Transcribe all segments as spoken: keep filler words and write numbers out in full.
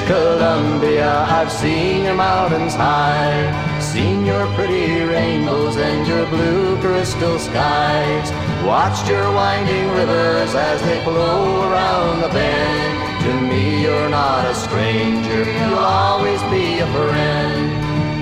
Columbia, I've seen your mountains high, seen your pretty rainbows and your blue crystal skies, watched your winding rivers as they flow around the bend. To me you're not a stranger, you'll always be a friend.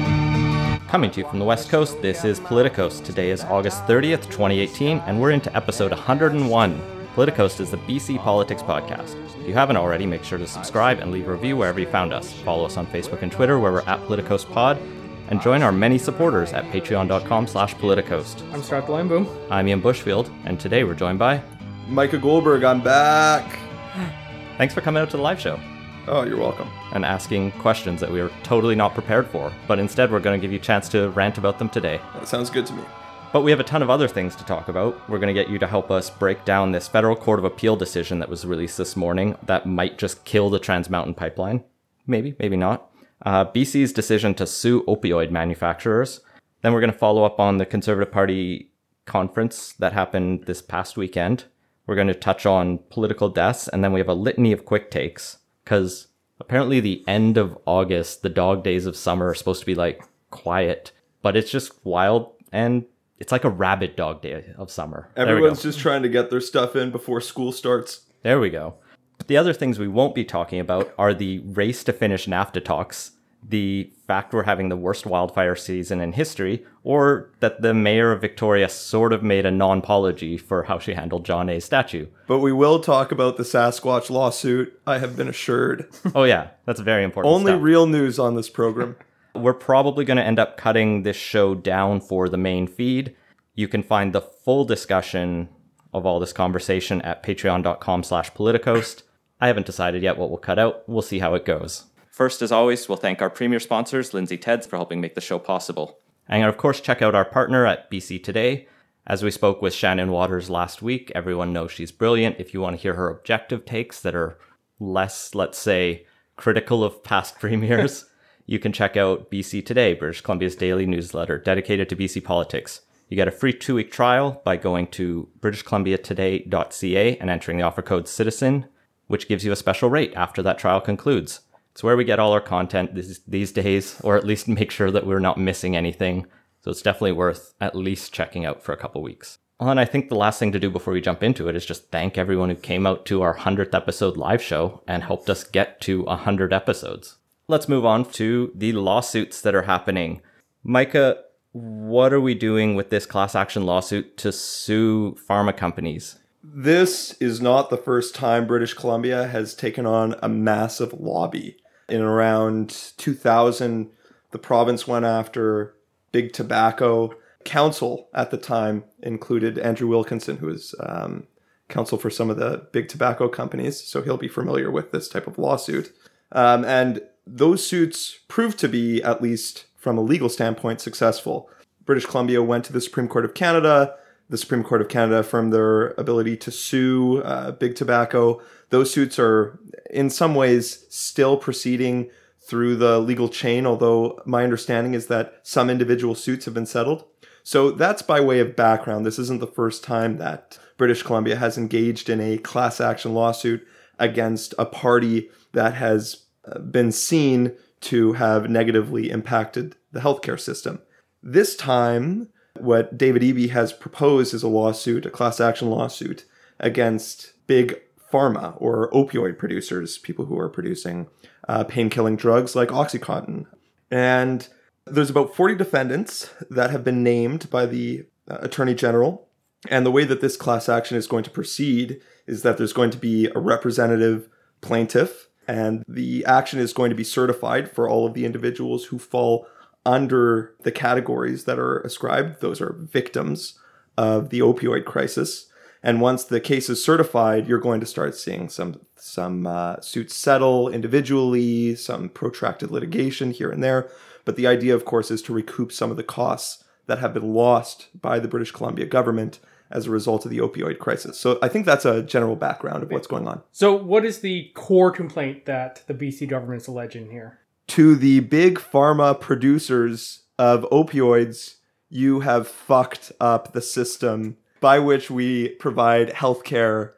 Coming to you from the West Coast, this is Politicos. Today is August thirtieth, twenty eighteen, and we're into episode one hundred one. Politicos is the B C Politics podcast. If you haven't already, make sure to subscribe and leave a review wherever you found us. Follow us on Facebook and Twitter, where we're at PoliticosPod, and join our many supporters at patreon.com slash Politicos. I'm Stuart Blindboom. I'm Ian Bushfield, and today we're joined by... Micah Goldberg, I'm back! Thanks for coming out to the live show. Oh, you're welcome. And asking questions that we were totally not prepared for, but instead we're going to give you a chance to rant about them today. That sounds good to me. But we have a ton of other things to talk about. We're going to get you to help us break down this Federal Court of Appeal decision that was released this morning that might just kill the Trans Mountain Pipeline. Maybe, maybe not. Uh, B C's decision to sue opioid manufacturers. Then we're going to follow up on the Conservative Party conference that happened this past weekend. We're going to touch on political deaths, and then we have a litany of quick takes. Because apparently the end of August, the dog days of summer are supposed to be like quiet, but it's just wild, and it's like a rabid dog day of summer. Everyone's just trying to get their stuff in before school starts. There we go. The other things we won't be talking about are the race to finish NAFTA talks, the fact we're having the worst wildfire season in history, or that the mayor of Victoria sort of made a non-apology for how she handled John A.'s statue. But we will talk about the Sasquatch lawsuit, I have been assured. Oh yeah, that's very important Only stuff. Real news on this program. We're probably going to end up cutting this show down for the main feed. You can find the full discussion of all this conversation at patreon.com slash politicos. I haven't decided yet what we'll cut out. We'll see how it goes. First, as always, we'll thank our premier sponsors, Lindsay Teds, for helping make the show possible. And of course, check out our partner at B C Today. As we spoke with Shannon Waters last week, everyone knows she's brilliant. If you want to hear her objective takes that are less, let's say, critical of past premiers, you can check out B C Today, British Columbia's daily newsletter dedicated to B C politics. You get a free two-week trial by going to british columbia today dot c a and entering the offer code CITIZEN, which gives you a special rate after that trial concludes. It's where we get all our content these, these days, or at least make sure that we're not missing anything. So it's definitely worth at least checking out for a couple weeks. Well, and I think the last thing to do before we jump into it is just thank everyone who came out to our one hundredth episode live show and helped us get to one hundred episodes. Let's move on to the lawsuits that are happening. Micah, what are we doing with this class action lawsuit to sue pharma companies? This is not the first time British Columbia has taken on a massive lobby. In around two thousand, the province went after Big Tobacco. Counsel at the time included Andrew Wilkinson, who is um, counsel for some of the big tobacco companies, so he'll be familiar with this type of lawsuit. Um, and those suits proved to be, at least from a legal standpoint, successful. British Columbia went to the Supreme Court of Canada. The Supreme Court of Canada affirmed their ability to sue uh, Big Tobacco. Those suits are, in some ways, still proceeding through the legal chain, although my understanding is that some individual suits have been settled. So that's by way of background. This isn't the first time that British Columbia has engaged in a class action lawsuit against a party that has been seen to have negatively impacted the healthcare system. This time, what David Eby has proposed is a lawsuit, a class action lawsuit, against big pharma or opioid producers, people who are producing uh, pain-killing drugs like Oxycontin. And there's about forty defendants that have been named by the uh, Attorney General. And the way that this class action is going to proceed is that there's going to be a representative plaintiff, and the action is going to be certified for all of the individuals who fall under the categories that are ascribed. Those are victims of the opioid crisis. And once the case is certified, you're going to start seeing some some uh, suits settle individually, some protracted litigation here and there. But the idea, of course, is to recoup some of the costs that have been lost by the British Columbia government as a result of the opioid crisis. So I think that's a general background of what's going on. So what is the core complaint that the B C government's alleging here? To the big pharma producers of opioids, you have fucked up the system by which we provide healthcare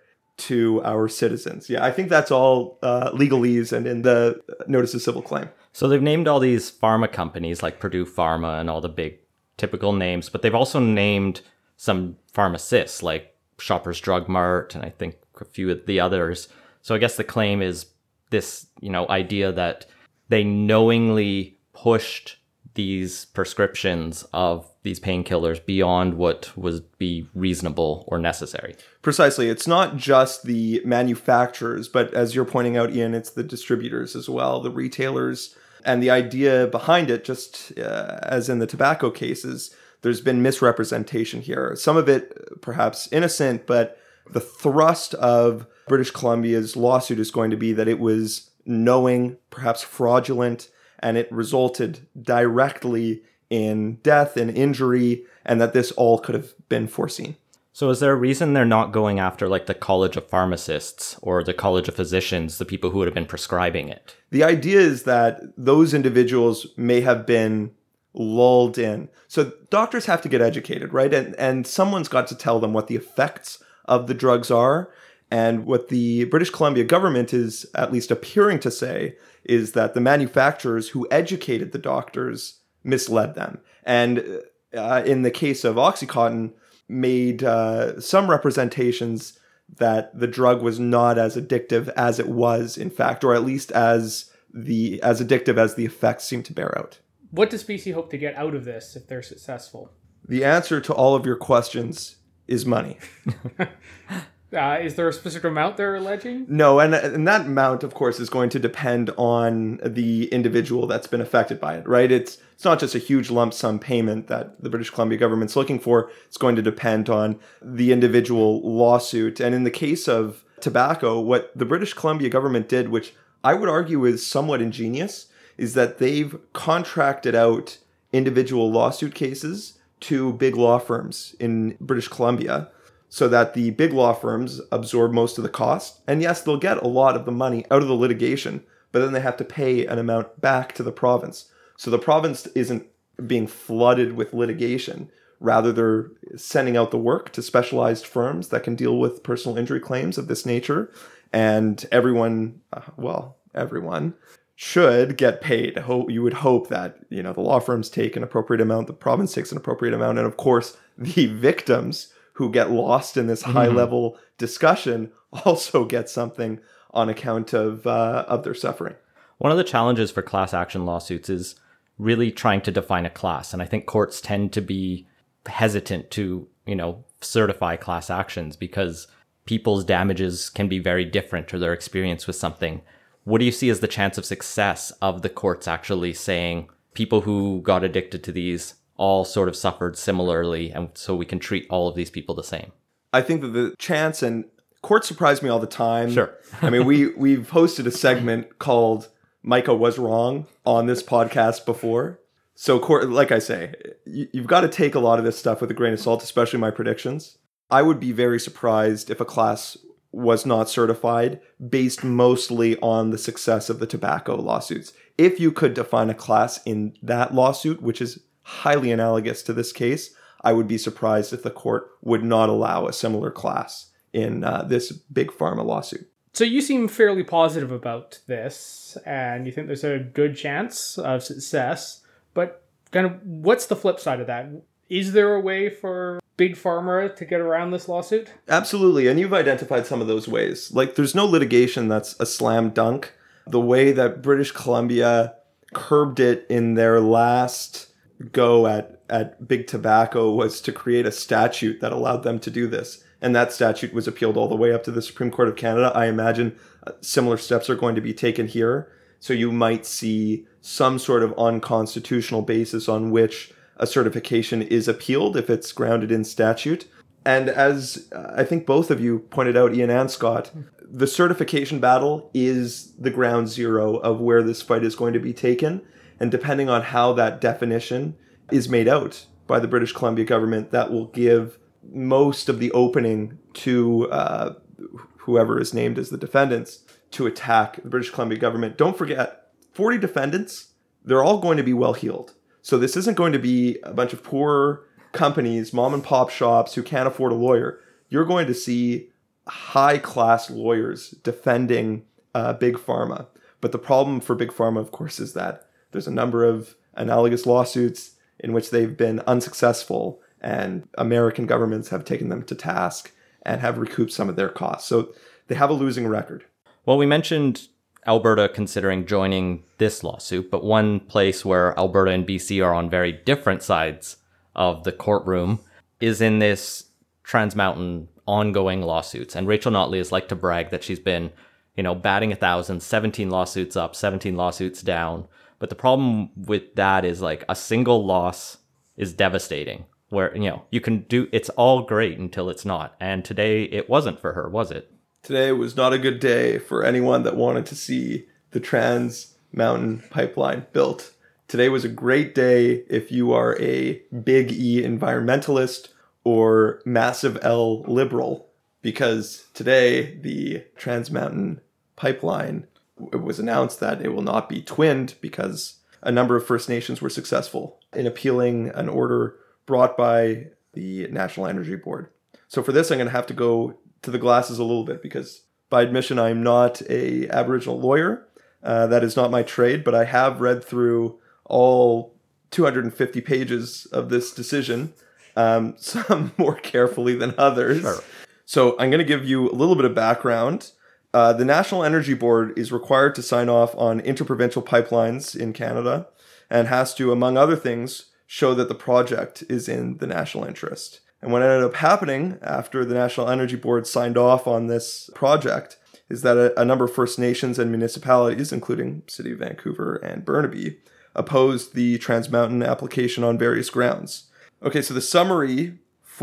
to our citizens. Yeah, I think that's all uh, legalese and in the notice of civil claim. So they've named all these pharma companies like Purdue Pharma and all the big typical names, but they've also named some pharmacists like Shoppers Drug Mart and I think a few of the others. So I guess the claim is this, you know, idea that they knowingly pushed these prescriptions of these painkillers beyond what would be reasonable or necessary. Precisely. It's not just the manufacturers, but as you're pointing out, Ian, it's the distributors as well, the retailers. And the idea behind it, just uh, as in the tobacco cases, there's been misrepresentation here. Some of it perhaps innocent, but the thrust of British Columbia's lawsuit is going to be that it was knowing, perhaps fraudulent, and it resulted directly in death and injury, and that this all could have been foreseen. So is there a reason they're not going after like the College of Pharmacists or the College of Physicians, the people who would have been prescribing it? The idea is that those individuals may have been lulled in. So doctors have to get educated, right? And and someone's got to tell them what the effects of the drugs are. And what the British Columbia government is at least appearing to say is that the manufacturers who educated the doctors misled them. And uh, in the case of OxyContin, made uh, some representations that the drug was not as addictive as it was, in fact, or at least as the as addictive as the effects seem to bear out. What does B C hope to get out of this if they're successful? The answer to all of your questions is money. Uh, is there a specific amount they're alleging? No, and, and that amount, of course, is going to depend on the individual that's been affected by it, right? It's it's not just a huge lump sum payment that the British Columbia government's looking for. It's going to depend on the individual lawsuit. And in the case of tobacco, what the British Columbia government did, which I would argue is somewhat ingenious, is that they've contracted out individual lawsuit cases to big law firms in British Columbia, so that the big law firms absorb most of the cost. And yes, they'll get a lot of the money out of the litigation, but then they have to pay an amount back to the province. So the province isn't being flooded with litigation. Rather, they're sending out the work to specialized firms that can deal with personal injury claims of this nature. And everyone, uh, well, everyone should get paid. Ho- you would hope that, you know, the law firms take an appropriate amount, the province takes an appropriate amount, and of course, the victims who get lost in this high-level mm-hmm. discussion also get something on account of uh, of their suffering. One of the challenges for class action lawsuits is really trying to define a class, and I think courts tend to be hesitant to, you know, certify class actions because people's damages can be very different or their experience with something. What do you see as the chance of success of the courts actually saying people who got addicted to these all sort of suffered similarly, and so we can treat all of these people the same? I think that the chance, and courts surprise me all the time. Sure. I mean, we, we've hosted a segment called Micah Was Wrong on this podcast before. So, court, like I say, you, you've got to take a lot of this stuff with a grain of salt, especially my predictions. I would be very surprised if a class was not certified based mostly on the success of the tobacco lawsuits. If you could define a class in that lawsuit, which is highly analogous to this case, I would be surprised if the court would not allow a similar class in uh, this big pharma lawsuit. So you seem fairly positive about this, and you think there's a good chance of success, but kind of what's the flip side of that? Is there a way for big pharma to get around this lawsuit? Absolutely, and you've identified some of those ways. Like, there's no litigation that's a slam dunk. The way that British Columbia curbed it in their last go at, at big tobacco was to create a statute that allowed them to do this. And that statute was appealed all the way up to the Supreme Court of Canada. I imagine uh, similar steps are going to be taken here. So you might see some sort of unconstitutional basis on which a certification is appealed if it's grounded in statute. And as uh, I think both of you pointed out, Ian and Scott, the certification battle is the ground zero of where this fight is going to be taken. And depending on how that definition is made out by the British Columbia government, that will give most of the opening to uh, whoever is named as the defendants to attack the British Columbia government. Don't forget, forty defendants, they're all going to be well heeled. So this isn't going to be a bunch of poor companies, mom and pop shops who can't afford a lawyer. You're going to see high-class lawyers defending uh, Big Pharma. But the problem for Big Pharma, of course, is that there's a number of analogous lawsuits in which they've been unsuccessful, and American governments have taken them to task and have recouped some of their costs. So they have a losing record. Well, we mentioned Alberta considering joining this lawsuit, but one place where Alberta and B C are on very different sides of the courtroom is in this Trans Mountain ongoing lawsuits. And Rachel Notley has liked to brag that she's been, you know, batting a thousand, seventeen lawsuits up, seventeen lawsuits down. But the problem with that is like a single loss is devastating, where, you know, you can do, it's all great until it's not. And today it wasn't for her, was it? Today was not a good day for anyone that wanted to see the Trans Mountain Pipeline built. Today was a great day if you are a big E environmentalist or massive L liberal, because today the Trans Mountain Pipeline, it was announced that it will not be twinned because a number of First Nations were successful in appealing an order brought by the National Energy Board. So for this, I'm going to have to go to the glasses a little bit, because by admission, I'm not a Aboriginal lawyer. Uh, that is not my trade, but I have read through all two hundred fifty pages of this decision, um, some more carefully than others. Sure. So I'm going to give you a little bit of background. Uh, the National Energy Board is required to sign off on interprovincial pipelines in Canada and has to, among other things, show that the project is in the national interest. And what ended up happening after the National Energy Board signed off on this project is that a, a number of First Nations and municipalities, including City of Vancouver and Burnaby, opposed the Trans Mountain application on various grounds. Okay, so the summary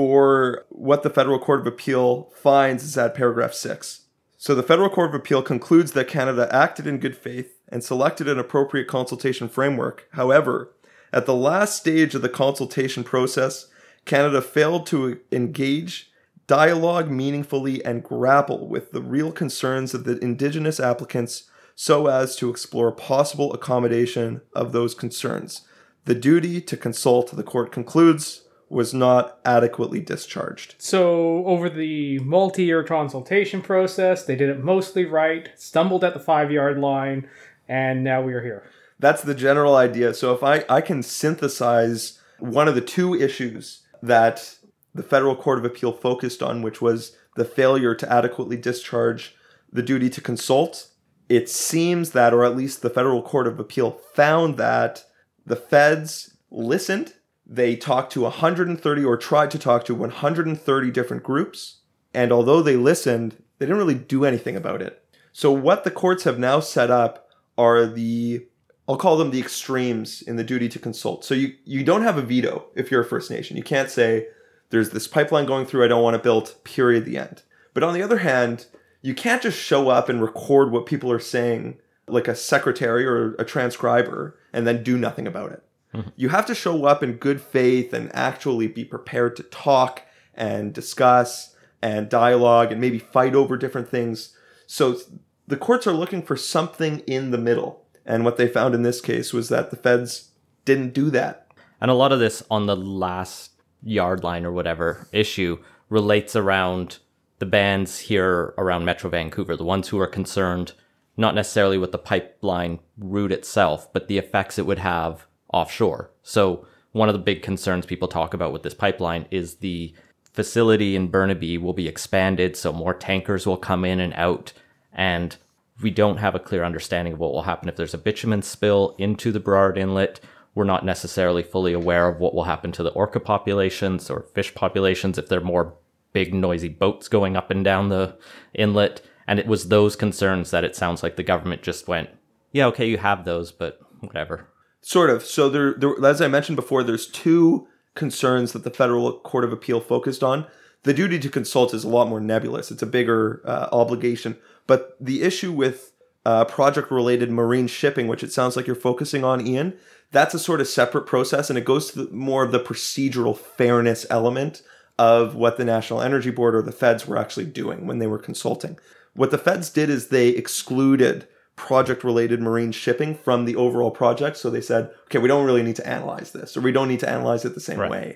for what the Federal Court of Appeal finds is at paragraph six. So the Federal Court of Appeal concludes that Canada acted in good faith and selected an appropriate consultation framework. However, at the last stage of the consultation process, Canada failed to engage, dialogue meaningfully, and grapple with the real concerns of the Indigenous applicants so as to explore possible accommodation of those concerns. The duty to consult, the court concludes, was not adequately discharged. So over the multi-year consultation process, they did it mostly right, stumbled at the five-yard line, and now we are here. That's the general idea. So if I, I can synthesize one of the two issues that the Federal Court of Appeal focused on, which was the failure to adequately discharge the duty to consult, it seems that, or at least the Federal Court of Appeal found that the feds listened. They talked to one hundred thirty, or tried to talk to one hundred thirty different groups. And although they listened, they didn't really do anything about it. So what the courts have now set up are the, I'll call them the extremes in the duty to consult. So you, you don't have a veto if you're a First Nation. You can't say, there's this pipeline going through, I don't want it built, period, the end. But on the other hand, you can't just show up and record what people are saying like a secretary or a transcriber and then do nothing about it. Mm-hmm. You have to show up in good faith and actually be prepared to talk and discuss and dialogue and maybe fight over different things. So the courts are looking for something in the middle. And what they found in this case was that the feds didn't do that. And a lot of this on the last yard line or whatever issue relates around the bands here around Metro Vancouver, the ones who are concerned not necessarily with the pipeline route itself, but the effects it would have offshore. So one of the big concerns people talk about with this pipeline is the facility in Burnaby will be expanded, so more tankers will come in and out, and we don't have a clear understanding of what will happen if there's a bitumen spill into the Burrard Inlet. We're not necessarily fully aware of what will happen to the orca populations or fish populations if there are more big noisy boats going up and down the inlet. And it was those concerns that it sounds like the government just went, yeah, okay, you have those, but whatever. Sort of. So there, there, as I mentioned before, there's two concerns that the Federal Court of Appeal focused on. The duty to consult is a lot more nebulous. It's a bigger uh, obligation. But the issue with uh, project-related marine shipping, which it sounds like you're focusing on, Ian, that's a sort of separate process, and it goes to the, more of the procedural fairness element of what the National Energy Board or the feds were actually doing when they were consulting. What the feds did is they excluded project-related marine shipping from the overall project. So they said, okay, we don't really need to analyze this, or we don't need to analyze it the same right. way.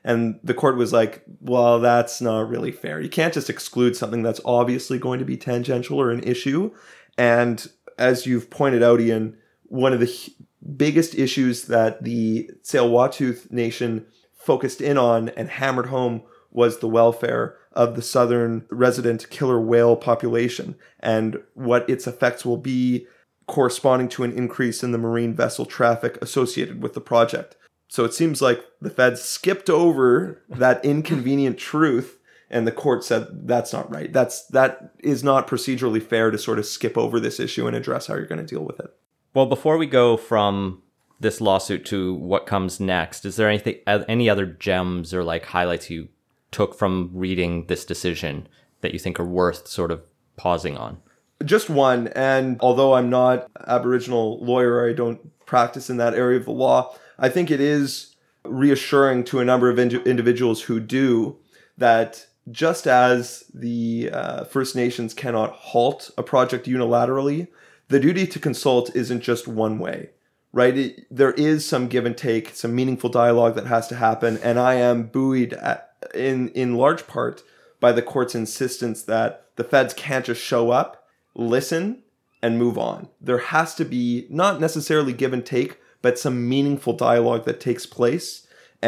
And the court was like, well, that's not really fair. You can't just exclude something that's obviously going to be tangential or an issue. And as you've pointed out, Ian, one of the h- biggest issues that the Tsleil-Waututh Nation focused in on and hammered home was the welfare of the southern resident killer whale population and what its effects will be, corresponding to an increase in the marine vessel traffic associated with the project. So it seems like the feds skipped over that inconvenient truth, and the court said that's not right. That's that is not procedurally fair to sort of skip over this issue and address how you're going to deal with it. Well, before we go from this lawsuit to what comes next, is there anything, any other gems or like highlights you took from reading this decision that you think are worth sort of pausing on? Just one, and although I'm not an Aboriginal lawyer, I don't practice in that area of the law, I think it is reassuring to a number of ind- individuals who do that just as the uh, First Nations cannot halt a project unilaterally, the duty to consult isn't just one way, right? It, there is some give and take, some meaningful dialogue that has to happen, and I am buoyed at, in, in large part by the court's insistence that the feds can't just show up, listen, and move on. There has to be not necessarily give and take, but some meaningful dialogue that takes place.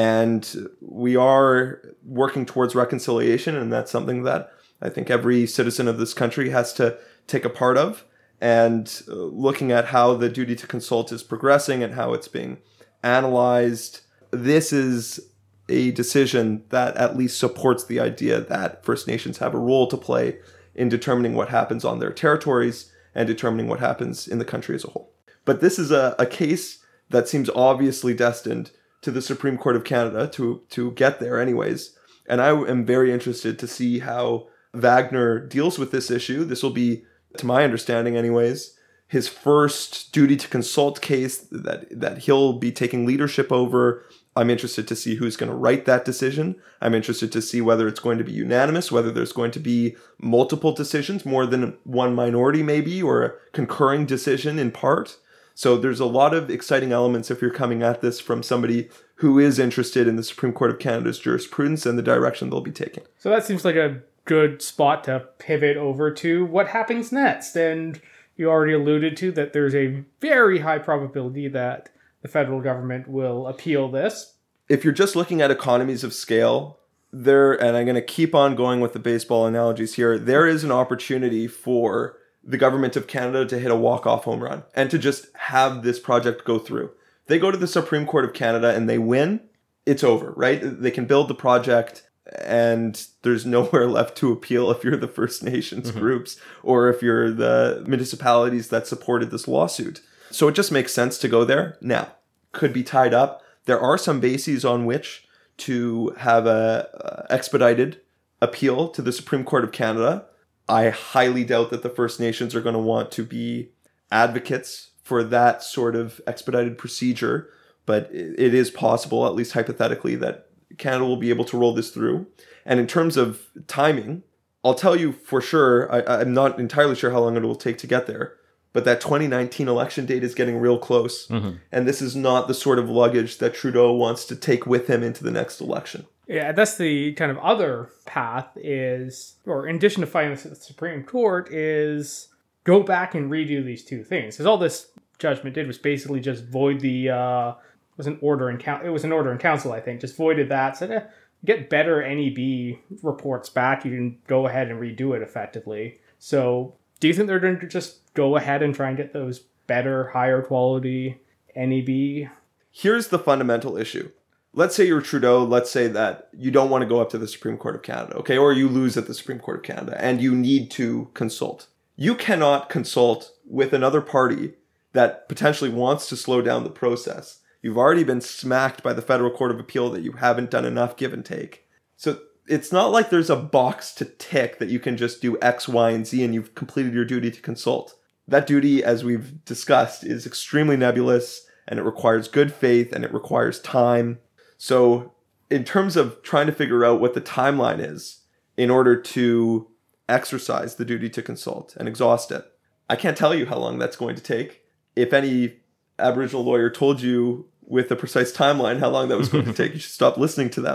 And we are working towards reconciliation, and that's something that I think every citizen of this country has to take a part of. And looking at how the duty to consult is progressing and how it's being analyzed, this is a decision that at least supports the idea that First Nations have a role to play in determining what happens on their territories and determining what happens in the country as a whole. But this is a, a case that seems obviously destined to the Supreme Court of Canada to, to get there anyways. And I am very interested to see how Wagner deals with this issue. This will be, to my understanding anyways, his first duty to consult case that, that he'll be taking leadership over. I'm interested to see who's going to write that decision. I'm interested to see whether it's going to be unanimous, whether there's going to be multiple decisions, more than one minority maybe, or a concurring decision in part. So there's a lot of exciting elements if you're coming at this from somebody who is interested in the Supreme Court of Canada's jurisprudence and the direction they'll be taking. So that seems like a good spot to pivot over to what happens next. And you already alluded to that there's a very high probability that the federal government will appeal this. If you're just looking at economies of scale, there, and I'm going to keep on going with the baseball analogies here, there is an opportunity for the government of Canada to hit a walk-off home run and to just have this project go through. They go to the Supreme Court of Canada and they win, it's over, right? They can build the project and there's nowhere left to appeal if you're the First Nations mm-hmm. groups or if you're the municipalities that supported this lawsuit. So it just makes sense to go there. Now, could be tied up. There are some bases on which to have a uh, expedited appeal to the Supreme Court of Canada. I highly doubt that the First Nations are going to want to be advocates for that sort of expedited procedure, but it is possible, at least hypothetically, that Canada will be able to roll this through. And in terms of timing, I'll tell you for sure, I, I'm not entirely sure how long it will take to get there, but that twenty nineteen election date is getting real close. Mm-hmm. And this is not the sort of luggage that Trudeau wants to take with him into the next election. Yeah, that's the kind of other path is, or in addition to fighting this at the Supreme Court, is go back and redo these two things. Because all this judgment did was basically just void the, uh, it was an order in council, it was an order in council, I think, just voided that. Said, eh, get better N E B reports back, you can go ahead and redo it effectively. So do you think they're going to just go ahead and try and get those better, higher quality N E B? Here's the fundamental issue. Let's say you're Trudeau, let's say that you don't want to go up to the Supreme Court of Canada, okay? Or you lose at the Supreme Court of Canada and you need to consult. You cannot consult with another party that potentially wants to slow down the process. You've already been smacked by the Federal Court of Appeal that you haven't done enough give and take. So it's not like there's a box to tick that you can just do X, Y, and Z and you've completed your duty to consult. That duty, as we've discussed, is extremely nebulous and it requires good faith and it requires time. So in terms of trying to figure out what the timeline is in order to exercise the duty to consult and exhaust it, I can't tell you how long that's going to take. If any Aboriginal lawyer told you with a precise timeline how long that was going to take, you should stop listening to them.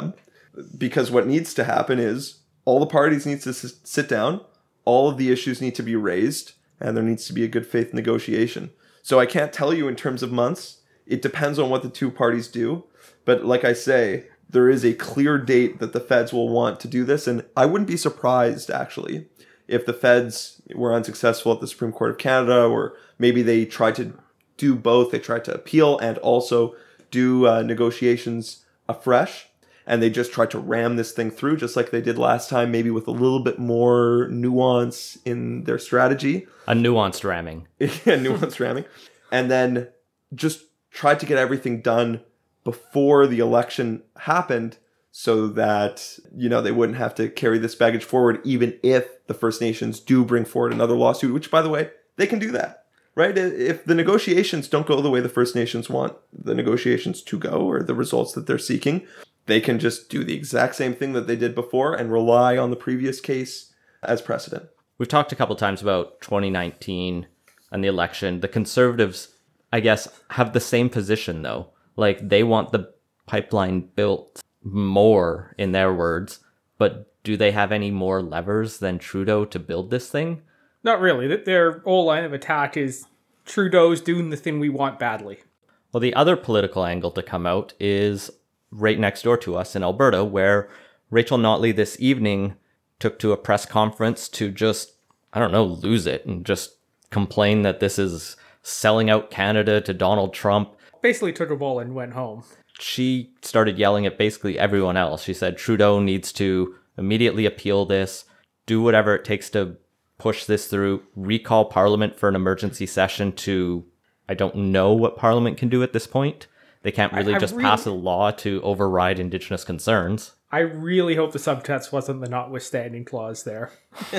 Because what needs to happen is all the parties need to s- sit down, all of the issues need to be raised, and there needs to be a good faith negotiation. So I can't tell you in terms of months. It depends on what the two parties do. But like I say, there is a clear date that the feds will want to do this. And I wouldn't be surprised, actually, if the feds were unsuccessful at the Supreme Court of Canada, or maybe they tried to do both. They tried to appeal and also do uh, negotiations afresh. And they just tried to ram this thing through just like they did last time, maybe with a little bit more nuance in their strategy. A nuanced ramming. Yeah, nuanced ramming. And then just tried to get everything done before the election happened so that, you know, they wouldn't have to carry this baggage forward, even if the First Nations do bring forward another lawsuit, which, by the way, they can do that, right? If the negotiations don't go the way the First Nations want the negotiations to go, or the results that they're seeking, they can just do the exact same thing that they did before and rely on the previous case as precedent. We've talked a couple times about twenty nineteen and the election. The Conservatives, I guess, have the same position, though. Like, they want the pipeline built more, in their words, but do they have any more levers than Trudeau to build this thing? Not really. Their whole line of attack is Trudeau's doing the thing we want badly. Well, the other political angle to come out is right next door to us in Alberta, where Rachel Notley this evening took to a press conference to just, I don't know, lose it and just complain that this is selling out Canada to Donald Trump. Basically took a ball and went home. She started yelling at basically everyone else. She said Trudeau needs to immediately appeal this, do whatever it takes to push this through, recall Parliament for an emergency session to, I don't know what Parliament can do at this point. They can't really I, I just really, pass a law to override Indigenous concerns. I really hope the subtext wasn't the notwithstanding clause there.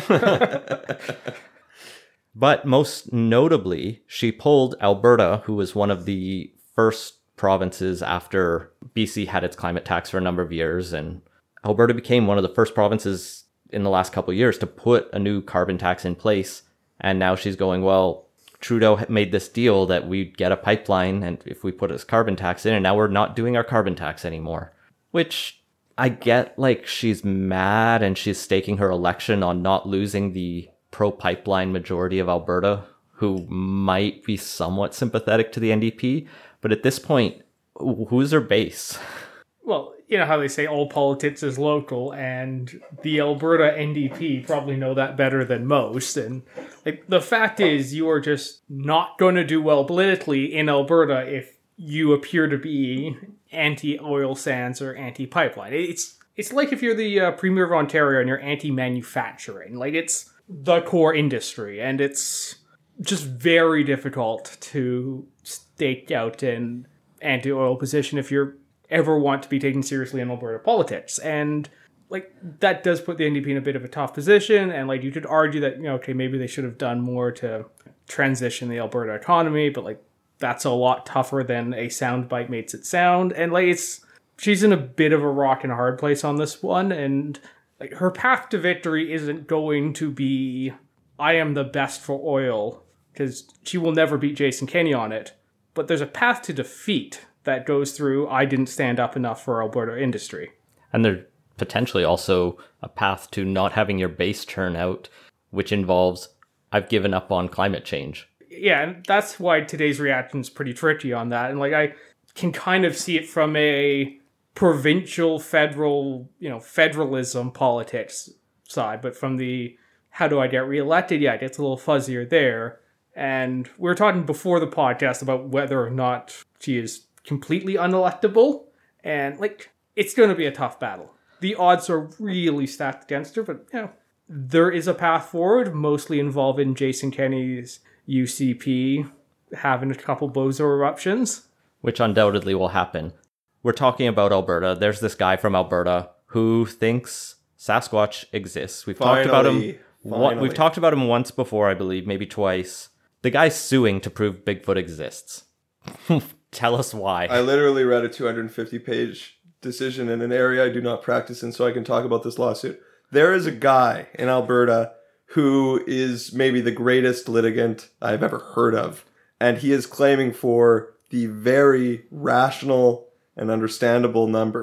But most notably, she pulled Alberta, who was one of the first provinces after B C had its climate tax for a number of years. And Alberta became one of the first provinces in the last couple of years to put a new carbon tax in place. And now she's going, well, Trudeau made this deal that we'd get a pipeline and if we put his carbon tax in, and now we're not doing our carbon tax anymore. Which I get, like, she's mad and she's staking her election on not losing the pro-pipeline majority of Alberta, who might be somewhat sympathetic to the N D P. But at this point, who's her base? Well, you know how they say all politics is local, and the Alberta N D P probably know that better than most. And like, the fact is, you are just not going to do well politically in Alberta if you appear to be anti-oil sands or anti-pipeline. It's it's like if you're the uh, Premier of Ontario and you're anti-manufacturing. Like, it's the core industry, and it's just very difficult to stake out an anti-oil position if you're ever want to be taken seriously in Alberta politics. And like, that does put the N D P in a bit of a tough position. And like, you could argue that, you know, okay, maybe they should have done more to transition the Alberta economy, but like, that's a lot tougher than a soundbite makes it sound. And like, it's, she's in a bit of a rock and a hard place on this one. And like, her path to victory isn't going to be, I am the best for oil, because she will never beat Jason Kenney on it. But there's a path to defeat that goes through, I didn't stand up enough for Alberta industry. And there's potentially also a path to not having your base turn out, which involves, I've given up on climate change. Yeah, and that's why today's reaction is pretty tricky on that. And like, I can kind of see it from a provincial, federal, you know, federalism politics side. But from the, how do I get reelected? Yeah, it gets a little fuzzier there. And we were talking before the podcast about whether or not she is completely unelectable, and like, it's going to be a tough battle. The odds are really stacked against her, but you know, there is a path forward, mostly involving Jason Kenney's U C P having a couple bozo eruptions, which undoubtedly will happen. We're talking about Alberta. There's this guy from Alberta who thinks Sasquatch exists. We've finally, talked about him. Finally. We've talked about him once before, I believe, maybe twice. The guy's suing to prove Bigfoot exists. Tell us why. I literally read a two hundred fifty page decision in an area I do not practice in, so I can talk about this lawsuit. There is a guy in Alberta who is maybe the greatest litigant I've ever heard of, and he is claiming for the very rational and understandable number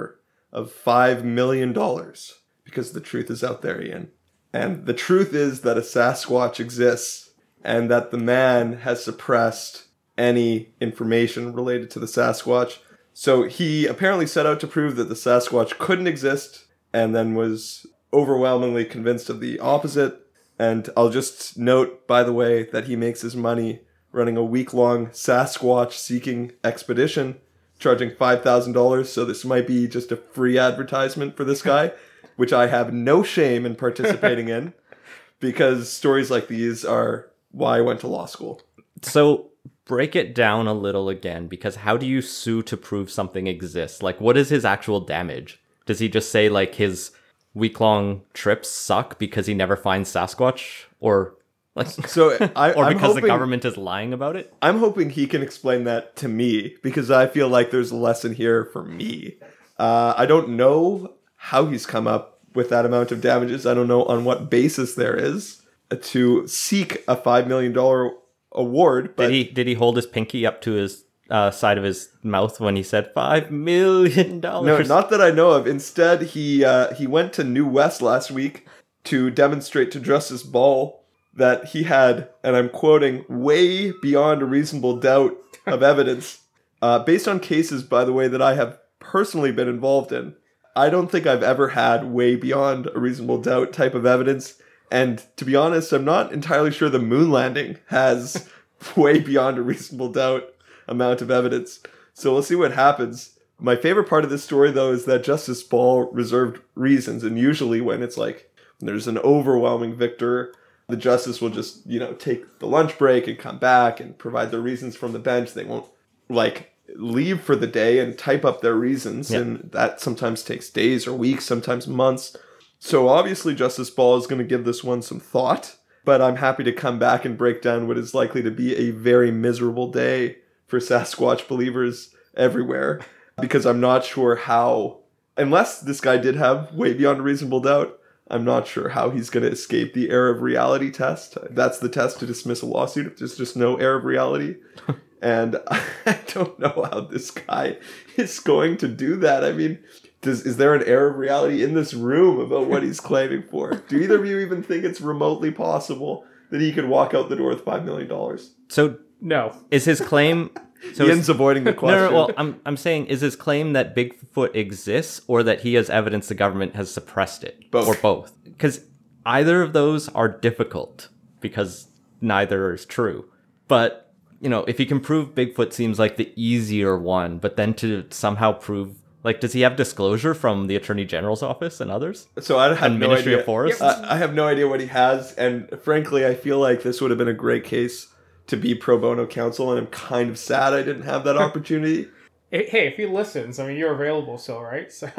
of five million dollars. Because the truth is out there, Ian. And the truth is that a Sasquatch exists and that the man has suppressed any information related to the Sasquatch. So he apparently set out to prove that the Sasquatch couldn't exist and then was overwhelmingly convinced of the opposite. And I'll just note, by the way, that he makes his money running a week-long Sasquatch-seeking expedition, charging five thousand dollars. So this might be just a free advertisement for this guy, which I have no shame in participating in, because stories like these are why I went to law school. So break it down a little again, because how do you sue to prove something exists? Like, what is his actual damage? Does he just say, like, his week-long trips suck because he never finds Sasquatch? Or like, so I, or I'm because hoping, the government is lying about it? I'm hoping he can explain that to me, because I feel like there's a lesson here for me. Uh, I don't know how he's come up with that amount of damages. I don't know on what basis there is to seek a five million dollars award. But did he did he hold his pinky up to his uh, side of his mouth when he said five million dollars? No, not that I know of. Instead, he uh, he went to New West last week to demonstrate to Justice Ball that he had, and I'm quoting, way beyond a reasonable doubt of evidence, uh, based on cases, by the way, that I have personally been involved in. I don't think I've ever had way beyond a reasonable doubt type of evidence. And to be honest, I'm not entirely sure the moon landing has way beyond a reasonable doubt amount of evidence. So we'll see what happens. My favorite part of this story, though, is that Justice Ball reserved reasons. And usually when it's like there's an overwhelming victor, the justice will just, you know, take the lunch break and come back and provide their reasons from the bench. They won't, like, leave for the day and type up their reasons. Yeah. And that sometimes takes days or weeks, sometimes months. So obviously Justice Ball is going to give this one some thought, but I'm happy to come back and break down what is likely to be a very miserable day for Sasquatch believers everywhere, because I'm not sure how, unless this guy did have way beyond a reasonable doubt, I'm not sure how he's going to escape the air of reality test. That's the test to dismiss a lawsuit, if there's just no air of reality. And I don't know how this guy is going to do that. I mean, Does, is there an air of reality in this room about what he's claiming for? Do either of you even think it's remotely possible that he could walk out the door with five million dollars? So, no. Is his claim... So Ian's avoiding the question. No, no, well, I'm, I'm saying, is his claim that Bigfoot exists or that he has evidence the government has suppressed it? Both. Or both? Because either of those are difficult, because neither is true. But, you know, if he can prove Bigfoot seems like the easier one, but then to somehow prove... Like, does he have disclosure from the Attorney General's office and others? So I have and no Ministry idea. of Forests? I, I have no idea what he has, and frankly, I feel like this would have been a great case to be pro bono counsel, and I'm kind of sad I didn't have that opportunity. Hey, if he listens, I mean, you're available still, right? So,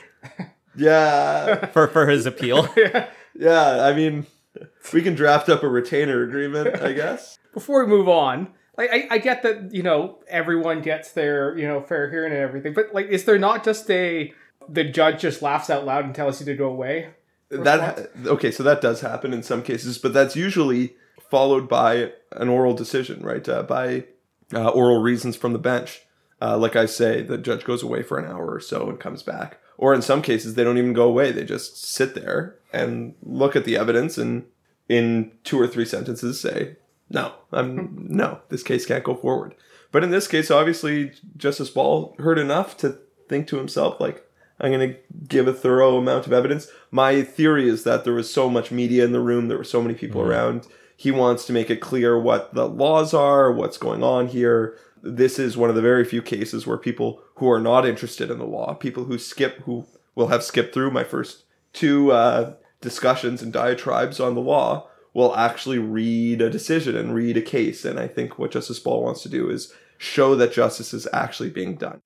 yeah, for for his appeal. yeah. Yeah, I mean, we can draft up a retainer agreement, I guess. Before we move on. Like, I, I get that, you know, everyone gets their, you know, fair hearing and everything. But, like, is there not just a, the judge just laughs out loud and tells you to go away? That Okay, so that does happen in some cases, but that's usually followed by an oral decision, right? Uh, by uh, oral reasons from the bench. Uh, like I say, the judge goes away for an hour or so and comes back. Or in some cases, they don't even go away. They just sit there and look at the evidence and in two or three sentences say... No, I'm no, this case can't go forward. But in this case, obviously, Justice Ball heard enough to think to himself, like, I'm going to give a thorough amount of evidence. My theory is that there was so much media in the room, there were so many people mm-hmm. around. He wants to make it clear what the laws are, what's going on here. This is one of the very few cases where people who are not interested in the law, people who skip, who will have skipped through my first two uh, discussions and diatribes on the law, will actually read a decision and read a case. And I think what Justice Ball wants to do is show that justice is actually being done.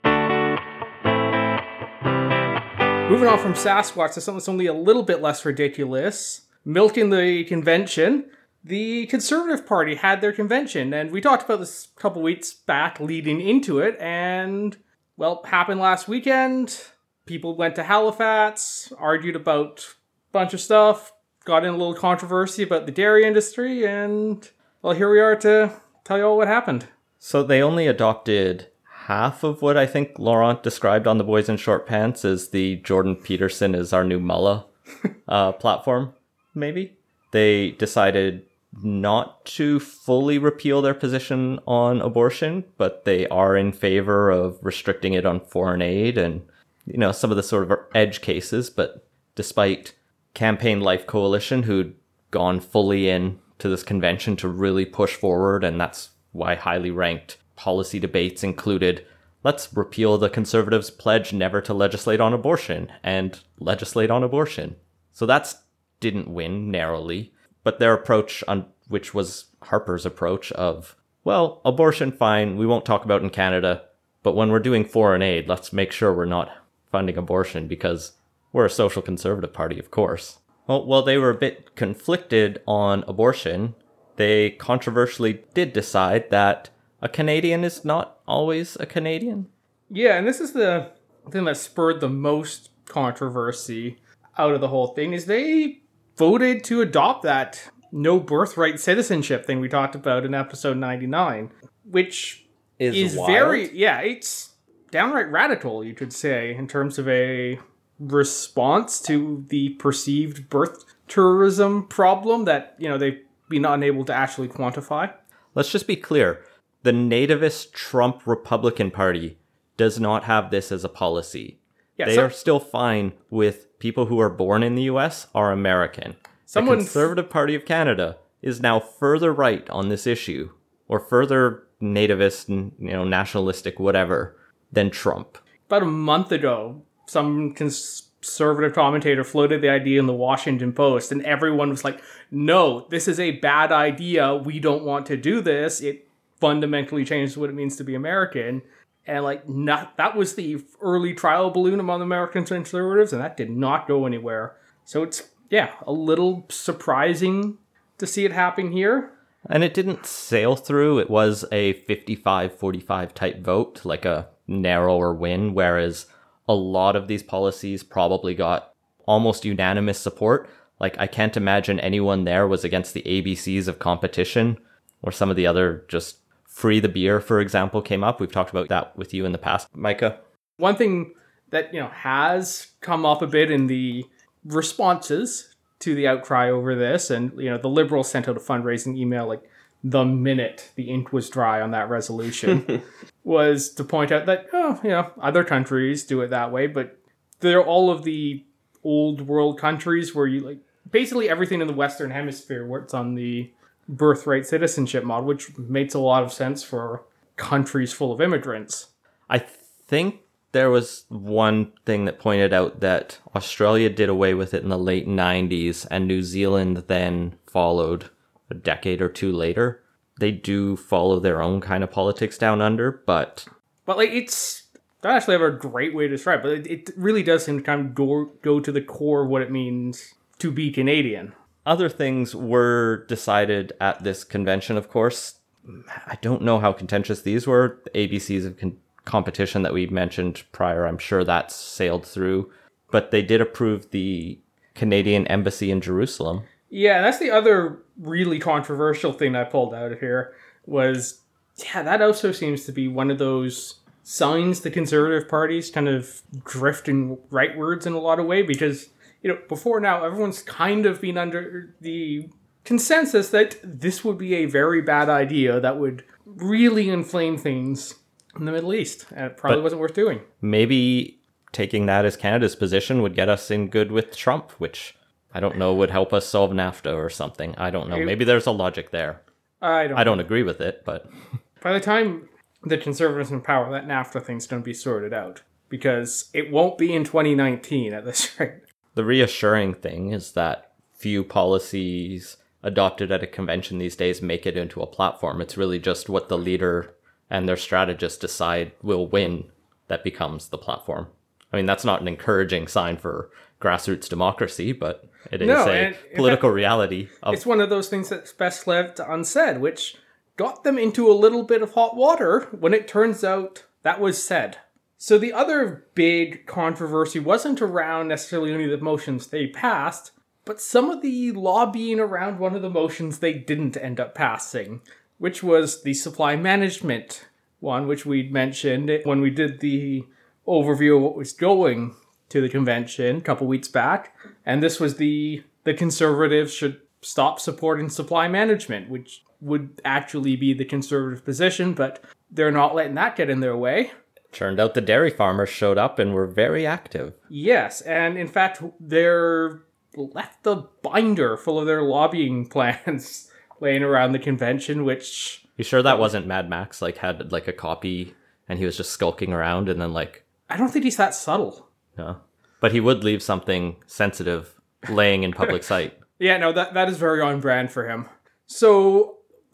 Moving on from Sasquatch to something that's only a little bit less ridiculous. Milking the convention. The Conservative Party had their convention, and we talked about this a couple weeks back leading into it, and, well, happened last weekend. People went to Halifax, argued about a bunch of stuff, got in a little controversy about the dairy industry, and, well, here we are to tell you all what happened. So they only adopted half of what I think Laurent described on The Boys in Short Pants as the Jordan Peterson is our new mullah uh, platform, maybe. They decided not to fully repeal their position on abortion, but they are in favor of restricting it on foreign aid and, you know, some of the sort of edge cases. But despite Campaign Life Coalition, who'd gone fully in to this convention to really push forward, and that's why highly ranked policy debates included, let's repeal the Conservatives' pledge never to legislate on abortion, and legislate on abortion. So that's didn't win narrowly, but their approach, on which was Harper's approach of, well, abortion fine, we won't talk about in Canada, but when we're doing foreign aid, let's make sure we're not funding abortion because we're a social conservative party, of course. Well, while they were a bit conflicted on abortion, they controversially did decide that a Canadian is not always a Canadian. Yeah, and this is the thing that spurred the most controversy out of the whole thing, is they voted to adopt that no birthright citizenship thing we talked about in episode ninety-nine, which Is, is wild. very, yeah, it's downright radical, you could say, in terms of a response to the perceived birth tourism problem that, you know, they've been unable to actually quantify. Let's just be clear. The nativist Trump Republican Party does not have this as a policy. Yeah, they so- are still fine with people who are born in the U S are American. Someone- The Conservative Party of Canada is now further right on this issue, or further nativist and, you know, nationalistic, whatever, than Trump. About a month ago, some conservative commentator floated the idea in the Washington Post, and everyone was like, no, this is a bad idea. We don't want to do this. It fundamentally changes what it means to be American. And like, not, that was the early trial balloon among American conservatives, and that did not go anywhere. So it's, yeah, a little surprising to see it happen here. And it didn't sail through. It was a fifty-five forty-five type vote, like a narrower win, whereas a lot of these policies probably got almost unanimous support. Like, I can't imagine anyone there was against the A B Cs of competition, or some of the other, just free the beer, for example, came up. We've talked about that with you in the past, Micah. One thing that, you know, has come up a bit in the responses to the outcry over this, and, you know, the Liberals sent out a fundraising email like the minute the ink was dry on that resolution, was to point out that, oh, you know, other countries do it that way, but they're all of the old world countries where you, like, basically everything in the Western Hemisphere works on the birthright citizenship model, which makes a lot of sense for countries full of immigrants. I think there was one thing that pointed out that Australia did away with it in the late nineties, and New Zealand then followed a decade or two later. They do follow their own kind of politics down under, but... But, like, it's... I don't actually have a great way to describe it, but it, it really does seem to kind of go, go to the core of what it means to be Canadian. Other things were decided at this convention, of course. I don't know how contentious these were. The A B Cs of con- competition that we mentioned prior, I'm sure that's sailed through. But they did approve the Canadian Embassy in Jerusalem. Yeah, that's the other really controversial thing I pulled out of here was, yeah, that also seems to be one of those signs the Conservative Party's kind of drifting rightwards in a lot of way, because, you know, before now, everyone's kind of been under the consensus that this would be a very bad idea that would really inflame things in the Middle East, and it probably But wasn't worth doing. Maybe taking that as Canada's position would get us in good with Trump, which I don't know would help us solve NAFTA or something. I don't know. Maybe there's a logic there. I don't I don't agree with it, but... By the time the Conservatives in power, that NAFTA thing's going to be sorted out, because it won't be in twenty nineteen at this rate. The reassuring thing is that few policies adopted at a convention these days make it into a platform. It's really just what the leader and their strategists decide will win that becomes the platform. I mean, that's not an encouraging sign for grassroots democracy, but it is No, a and in political fact, reality. Of, It's one of those things that's best left unsaid, which got them into a little bit of hot water when it turns out that was said. So the other big controversy wasn't around necessarily any of the motions they passed, but some of the lobbying around one of the motions they didn't end up passing, which was the supply management one, which we'd mentioned when we did the overview of what was going to the convention a couple weeks back. And this was the the Conservatives should stop supporting supply management, which would actually be the Conservative position, but they're not letting that get in their way. Turned out the dairy farmers showed up and were very active. Yes, and in fact, they're left the binder full of their lobbying plans laying around the convention, which... You sure that wasn't Mad Max, like, had, like, a copy and he was just skulking around and then, like... I don't think he's that subtle. No. But he would leave something sensitive laying in public sight. Yeah, no, that that is very on brand for him. So,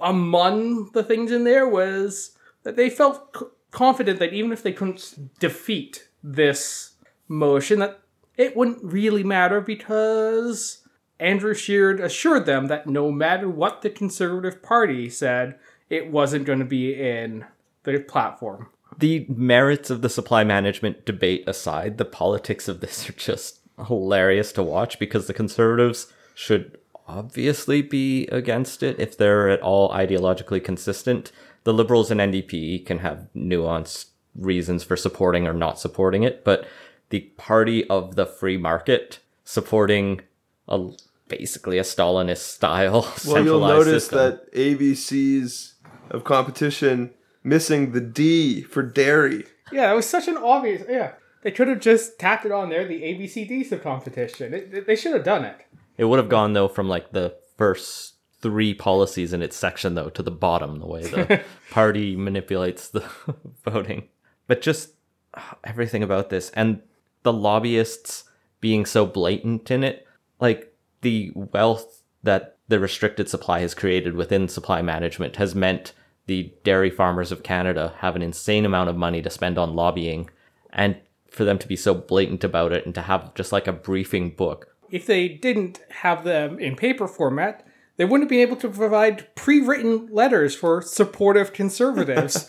among the things in there was that they felt c- confident that even if they couldn't defeat this motion, that it wouldn't really matter because Andrew Scheer assured them that no matter what the Conservative Party said, it wasn't going to be in the platform. The merits of the supply management debate aside, the politics of this are just hilarious to watch because the Conservatives should obviously be against it if they're at all ideologically consistent. The Liberals and N D P can have nuanced reasons for supporting or not supporting it, but the party of the free market supporting a basically a Stalinist style centralized Well, you'll notice system. that A B Cs of competition missing the D for dairy. Yeah, it was such an obvious... Yeah, they could have just tacked it on there, the A B C Ds of competition. It, they should have done it. It would have gone, though, from like the first three policies in its section, though, to the bottom, the way the party manipulates the voting. But just everything about this and the lobbyists being so blatant in it, like the wealth that the restricted supply has created within supply management has meant the dairy farmers of Canada have an insane amount of money to spend on lobbying, and for them to be so blatant about it and to have just like a briefing book. If they didn't have them in paper format, they wouldn't be able to provide pre-written letters for supportive conservatives.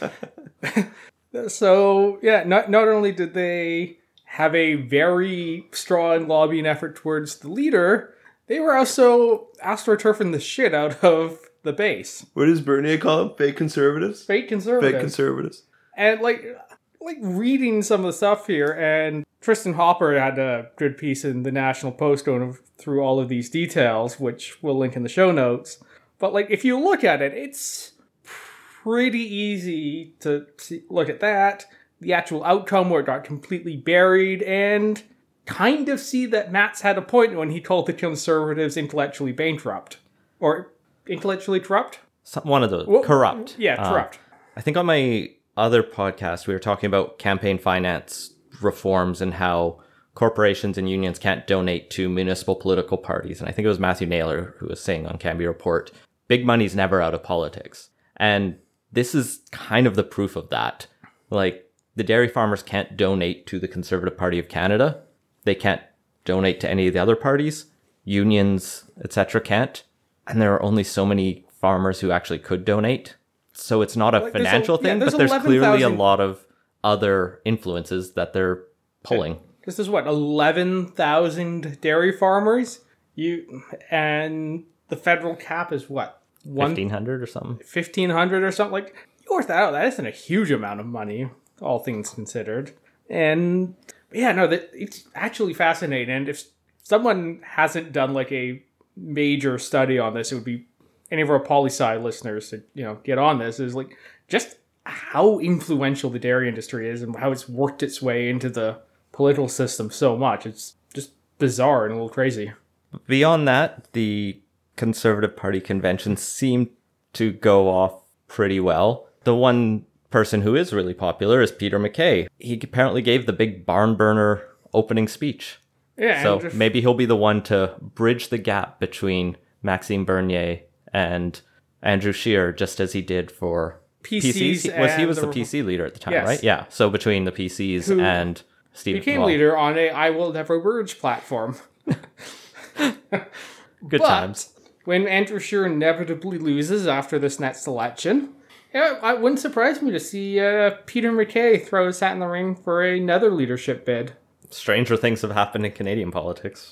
So, yeah, not not only did they have a very strong lobbying effort towards the leader, they were also astroturfing the shit out of the base. What does Bernier call them? Fake conservatives? Fake conservatives. Fake conservatives. And, like, like reading some of the stuff here, and Tristan Hopper had a good piece in the National Post going through all of these details, which we'll link in the show notes. But, like, if you look at it, it's pretty easy to see, look at that, the actual outcome where it got completely buried, and kind of see that Matt's had a point when he called the Conservatives intellectually bankrupt. Or intellectually corrupt? Some, one of those. Well, corrupt. Yeah, Uh, corrupt. I think on my other podcast, we were talking about campaign finance reforms and how corporations and unions can't donate to municipal political parties. And I think it was Matthew Naylor who was saying on Canby Report, big money's never out of politics. And this is kind of the proof of that. Like, the dairy farmers can't donate to the Conservative Party of Canada. They can't donate to any of the other parties. Unions, et cetera can't. And there are only so many farmers who actually could donate. So it's not a Like, there's financial a- yeah, thing, there's but there's clearly a eleven thousand lot of other influences that they're pulling. This is what, eleven thousand dairy farmers? You and the federal cap is what? One fifteen hundred or something. fifteen hundred or something? Like, you work that out, that isn't a huge amount of money, all things considered. And yeah, no, that it's actually fascinating. And if someone hasn't done like a major study on this, it would be any of our poli-sci listeners to, you know, get on this, is like just how influential the dairy industry is and how it's worked its way into the political system so much. It's just bizarre and a little crazy. Beyond that, the Conservative Party convention seemed to go off pretty well. The one person who is really popular is Peter MacKay. He apparently gave the big barn burner opening speech. Yeah, So and just- maybe he'll be the one to bridge the gap between Maxime Bernier and Andrew Scheer, just as he did for P Cs. He, was he and was the the- P C leader at the time, Yes. right? Yeah. So between the P Cs Who and Stephen became well, leader on a I Will Never Merge platform. Good But times. when Andrew Scheer inevitably loses after this next election, yeah, it wouldn't surprise me to see uh, Peter MacKay throw his hat in the ring for another leadership bid. Stranger things have happened in Canadian politics.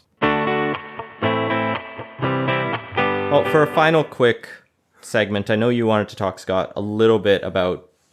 Well, for a final quick segment, I know you wanted to talk, Scott, a little bit about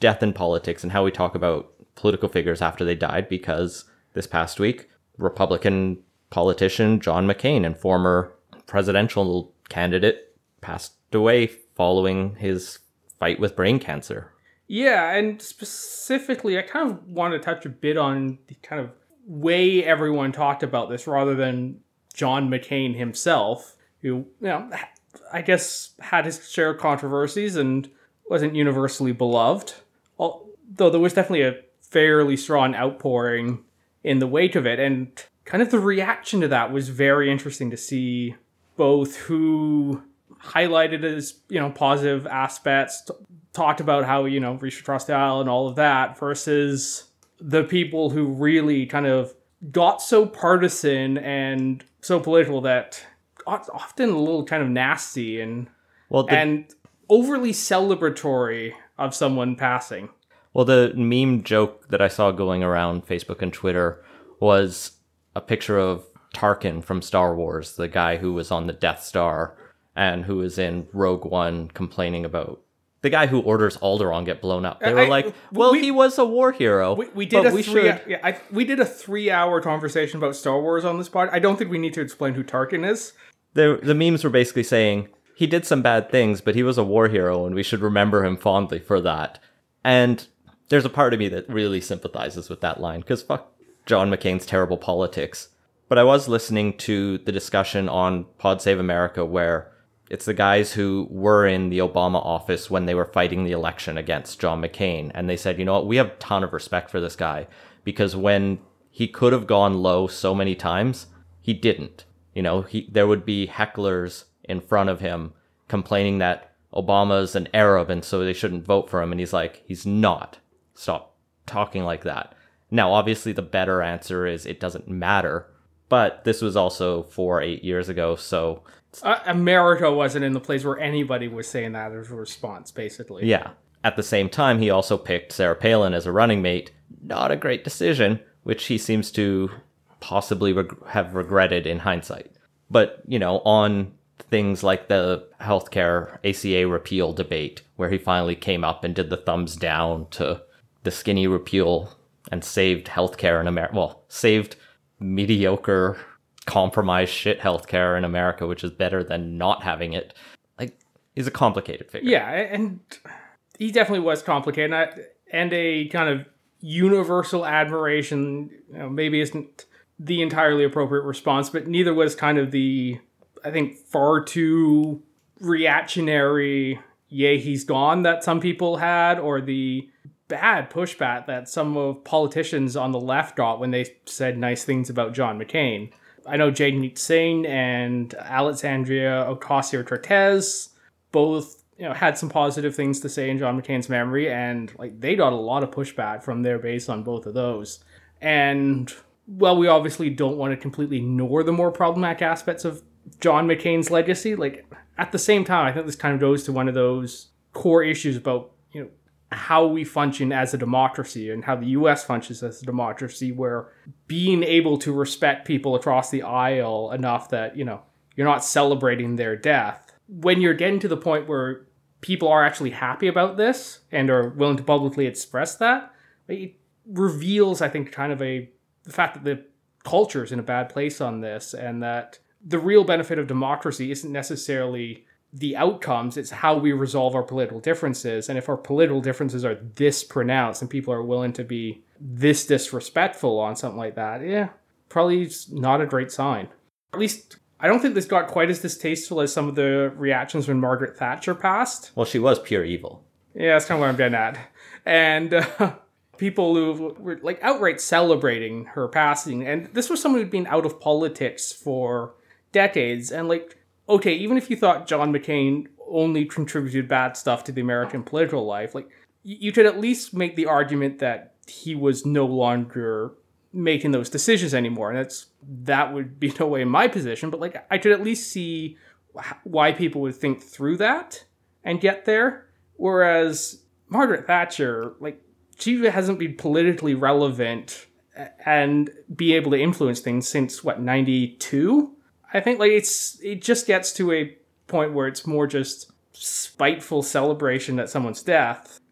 death in politics and how we talk about political figures after they died, because this past week, Republican politician John McCain and former presidential candidate passed away following his fight with brain cancer. Yeah, and specifically, I kind of want to touch a bit on the kind of way everyone talked about this rather than John McCain himself, who, you know, I guess had his share of controversies and wasn't universally beloved. Although there was definitely a fairly strong outpouring in the wake of it, and kind of the reaction to that was very interesting to see, both who highlighted as, you know, positive aspects, t- talked about how, you know, reached across the aisle and all of that, versus the people who really kind of got so partisan and so political that often a little kind of nasty and well, the, and overly celebratory of someone passing. Well, the meme joke that I saw going around Facebook and Twitter was a picture of Tarkin from Star Wars, the guy who was on the Death Star and who was in Rogue One complaining about the guy who orders Alderaan get blown up. They were I, like, well, we, he was a war hero. We, we did a we three, should... yeah, I, we did a three-hour conversation about Star Wars on this pod. I don't think we need to explain who Tarkin is. The, the memes were basically saying, he did some bad things, but he was a war hero, and we should remember him fondly for that. And there's a part of me that really sympathizes with that line, because fuck John McCain's terrible politics. But I was listening to the discussion on Pod Save America, where it's the guys who were in the Obama office when they were fighting the election against John McCain. And they said, you know what, we have a ton of respect for this guy, because when he could have gone low so many times, he didn't. You know, he there would be hecklers in front of him complaining that Obama's an Arab and so they shouldn't vote for him. And he's like, he's not. Stop talking like that. Now, obviously, the better answer is it doesn't matter. But this was also four, eight years ago, so... Uh, America wasn't in the place where anybody was saying that as a response, basically. Yeah. At the same time, he also picked Sarah Palin as a running mate. Not a great decision, which he seems to possibly reg- have regretted in hindsight. But, you know, on things like the healthcare A C A repeal debate, where he finally came up and did the thumbs down to the skinny repeal and saved healthcare in America. Well, saved mediocre, compromised shit healthcare in America, which is better than not having it. Like, he's a complicated figure. Yeah, and he definitely was complicated, and a kind of universal admiration, you know, maybe isn't the entirely appropriate response, but neither was kind of the, I think, far too reactionary, yay, he's gone, that some people had, or the bad pushback that some of politicians on the left got when they said nice things about John McCain. I know Jagmeet Singh and Alexandria Ocasio-Cortez both, you know, had some positive things to say in John McCain's memory, and like they got a lot of pushback from their base on both of those. And well, we obviously don't want to completely ignore the more problematic aspects of John McCain's legacy. Like, at the same time, I think this kind of goes to one of those core issues about, you know, how we function as a democracy and how the U S functions as a democracy, where being able to respect people across the aisle enough that, you know, you're not celebrating their death. When you're getting to the point where people are actually happy about this and are willing to publicly express that, it reveals, I think, kind of a the fact that the culture is in a bad place on this, and that the real benefit of democracy isn't necessarily the outcomes, it's how we resolve our political differences. And if our political differences are this pronounced and people are willing to be this disrespectful on something like that, yeah, probably not a great sign. At least, I don't think this got quite as distasteful as some of the reactions when Margaret Thatcher passed. Well, she was pure evil. Yeah, that's kind of what I'm getting at. And uh, people who were like outright celebrating her passing. And this was someone who'd been out of politics for decades. And like, okay, even if you thought John McCain only contributed bad stuff to the American political life, like, you could at least make the argument that he was no longer making those decisions anymore. And that's, that would be no way in my position, but like, I could at least see why people would think through that and get there. Whereas Margaret Thatcher, like, she hasn't been politically relevant and be able to influence things since, what, ninety-two? I think, like, it's it just gets to a point where it's more just spiteful celebration at someone's death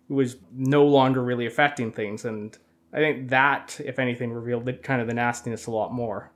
was no longer really affecting things. And I think that, if anything, revealed the, kind of the nastiness a lot more.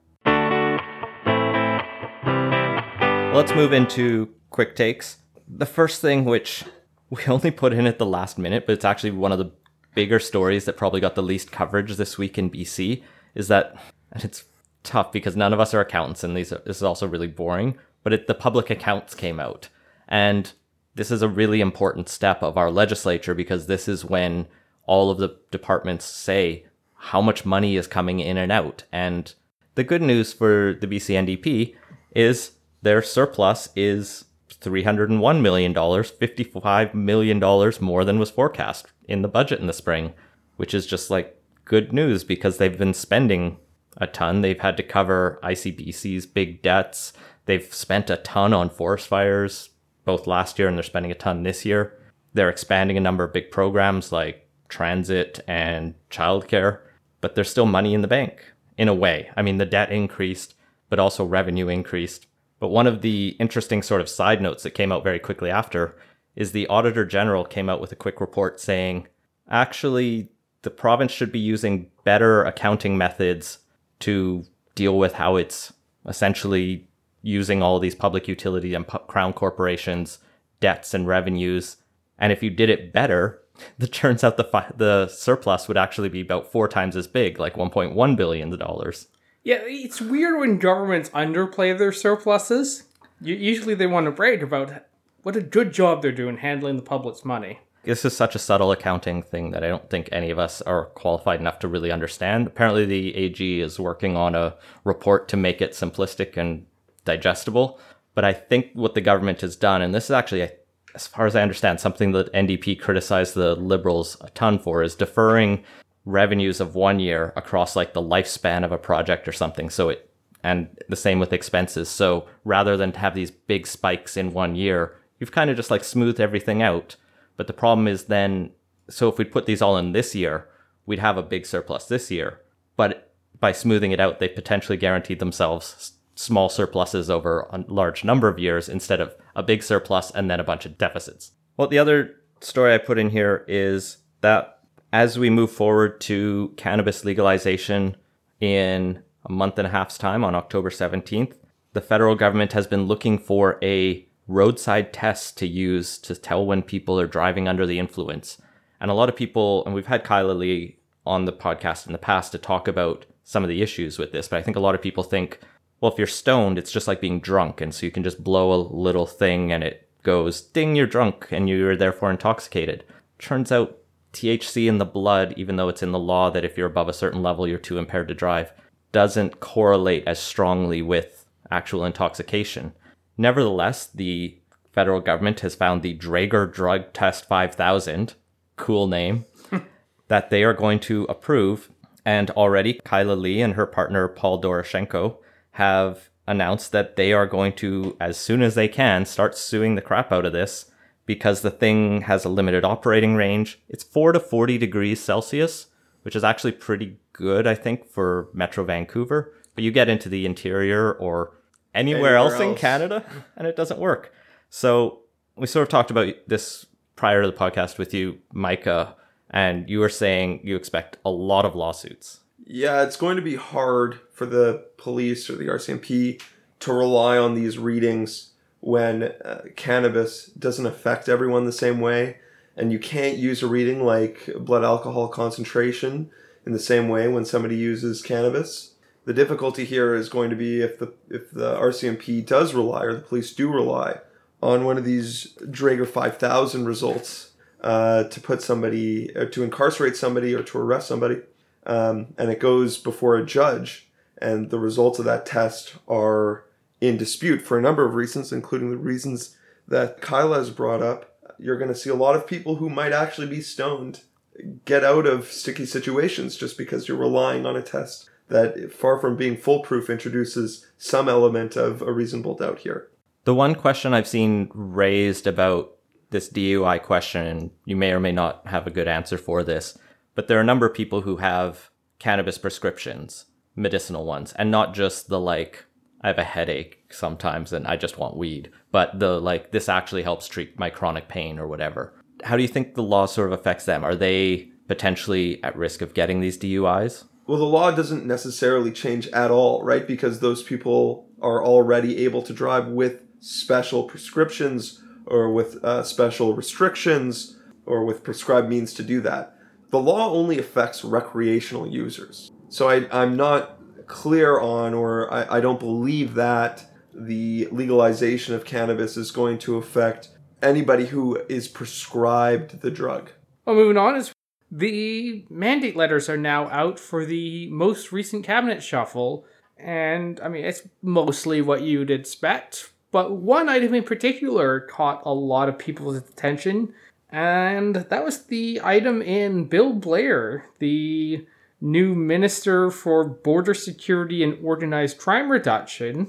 Let's move into quick takes. The first thing, which we only put in at the last minute, but it's actually one of the bigger stories that probably got the least coverage this week in B C, is that, and it's tough because none of us are accountants and these are, this is also really boring, but it, the public accounts came out. And this is a really important step of our legislature because this is when all of the departments say how much money is coming in and out. And the good news for the B C N D P is their surplus is three hundred one million dollars, fifty-five million dollars more than was forecast in the budget in the spring, which is just like good news because they've been spending a ton. They've had to cover I C B C's big debts. They've spent a ton on forest fires, both last year and they're spending a ton this year. They're expanding a number of big programs like transit and childcare, but there's still money in the bank in a way. I mean, the debt increased, but also revenue increased. But one of the interesting sort of side notes that came out very quickly after is the Auditor General came out with a quick report saying, actually, the province should be using better accounting methods to deal with how it's essentially using all of these public utility and pu- crown corporations' debts and revenues. And if you did it better, it turns out the fi- the surplus would actually be about four times as big, like one point one billion dollars. Yeah, it's weird when governments underplay their surpluses. Usually they want to brag about what a good job they're doing handling the public's money. This is such a subtle accounting thing that I don't think any of us are qualified enough to really understand. Apparently the A G is working on a report to make it simplistic and digestible. But I think what the government has done, and this is actually, as far as I understand, something that N D P criticized the Liberals a ton for, is deferring revenues of one year across like the lifespan of a project or something. So it, and the same with expenses. So rather than have these big spikes in one year, you've kind of just like smoothed everything out. But the problem is then, so if we put these all in this year, we'd have a big surplus this year. But by smoothing it out, they potentially guaranteed themselves small surpluses over a large number of years instead of a big surplus and then a bunch of deficits. Well, the other story I put in here is that as we move forward to cannabis legalization in a month and a half's time on October seventeenth, the federal government has been looking for a roadside test to use to tell when people are driving under the influence. And a lot of people, and we've had Kyla Lee on the podcast in the past to talk about some of the issues with this, but I think a lot of people think, well, if you're stoned, it's just like being drunk. And so you can just blow a little thing and it goes, ding, you're drunk, and you're therefore intoxicated. Turns out T H C in the blood, even though it's in the law that if you're above a certain level, you're too impaired to drive, doesn't correlate as strongly with actual intoxication. Nevertheless, the federal government has found the Draeger Drug Test five thousand, cool name, that they are going to approve. And already Kyla Lee and her partner Paul Doroshenko have announced that they are going to, as soon as they can, start suing the crap out of this because the thing has a limited operating range. It's four to forty degrees Celsius, which is actually pretty good, I think, for Metro Vancouver. But you get into the interior or anywhere, anywhere else, else in Canada, and it doesn't work. So we sort of talked about this prior to the podcast with you, Micah, and you were saying you expect a lot of lawsuits. Yeah, it's going to be hard for the police or the R C M P to rely on these readings when uh, cannabis doesn't affect everyone the same way. And you can't use a reading like blood alcohol concentration in the same way when somebody uses cannabis. The difficulty here is going to be if the if the R C M P does rely, or the police do rely, on one of these Draeger five thousand results uh, to put somebody, or to incarcerate somebody or to arrest somebody, um, and it goes before a judge, and the results of that test are in dispute for a number of reasons, including the reasons that Kyla has brought up. You're going to see a lot of people who might actually be stoned get out of sticky situations just because you're relying on a test that, far from being foolproof, introduces some element of a reasonable doubt here. The one question I've seen raised about this D U I question, and you may or may not have a good answer for this, but there are a number of people who have cannabis prescriptions, medicinal ones, and not just the like, I have a headache sometimes and I just want weed, but the like, this actually helps treat my chronic pain or whatever. how do you think the law sort of affects them? Are they potentially at risk of getting these D U Is? Well, the law doesn't necessarily change at all, right? Because those people are already able to drive with special prescriptions or with uh, special restrictions or with prescribed means to do that. The law only affects recreational users. So I, I'm not clear on, or I, I don't believe that the legalization of cannabis is going to affect anybody who is prescribed the drug. Well, moving on, is the mandate letters are now out for the most recent cabinet shuffle, and I mean, it's mostly what you'd expect, but one item in particular caught a lot of people's attention, and that was the item in Bill Blair, the new Minister for Border Security and Organized Crime Reduction,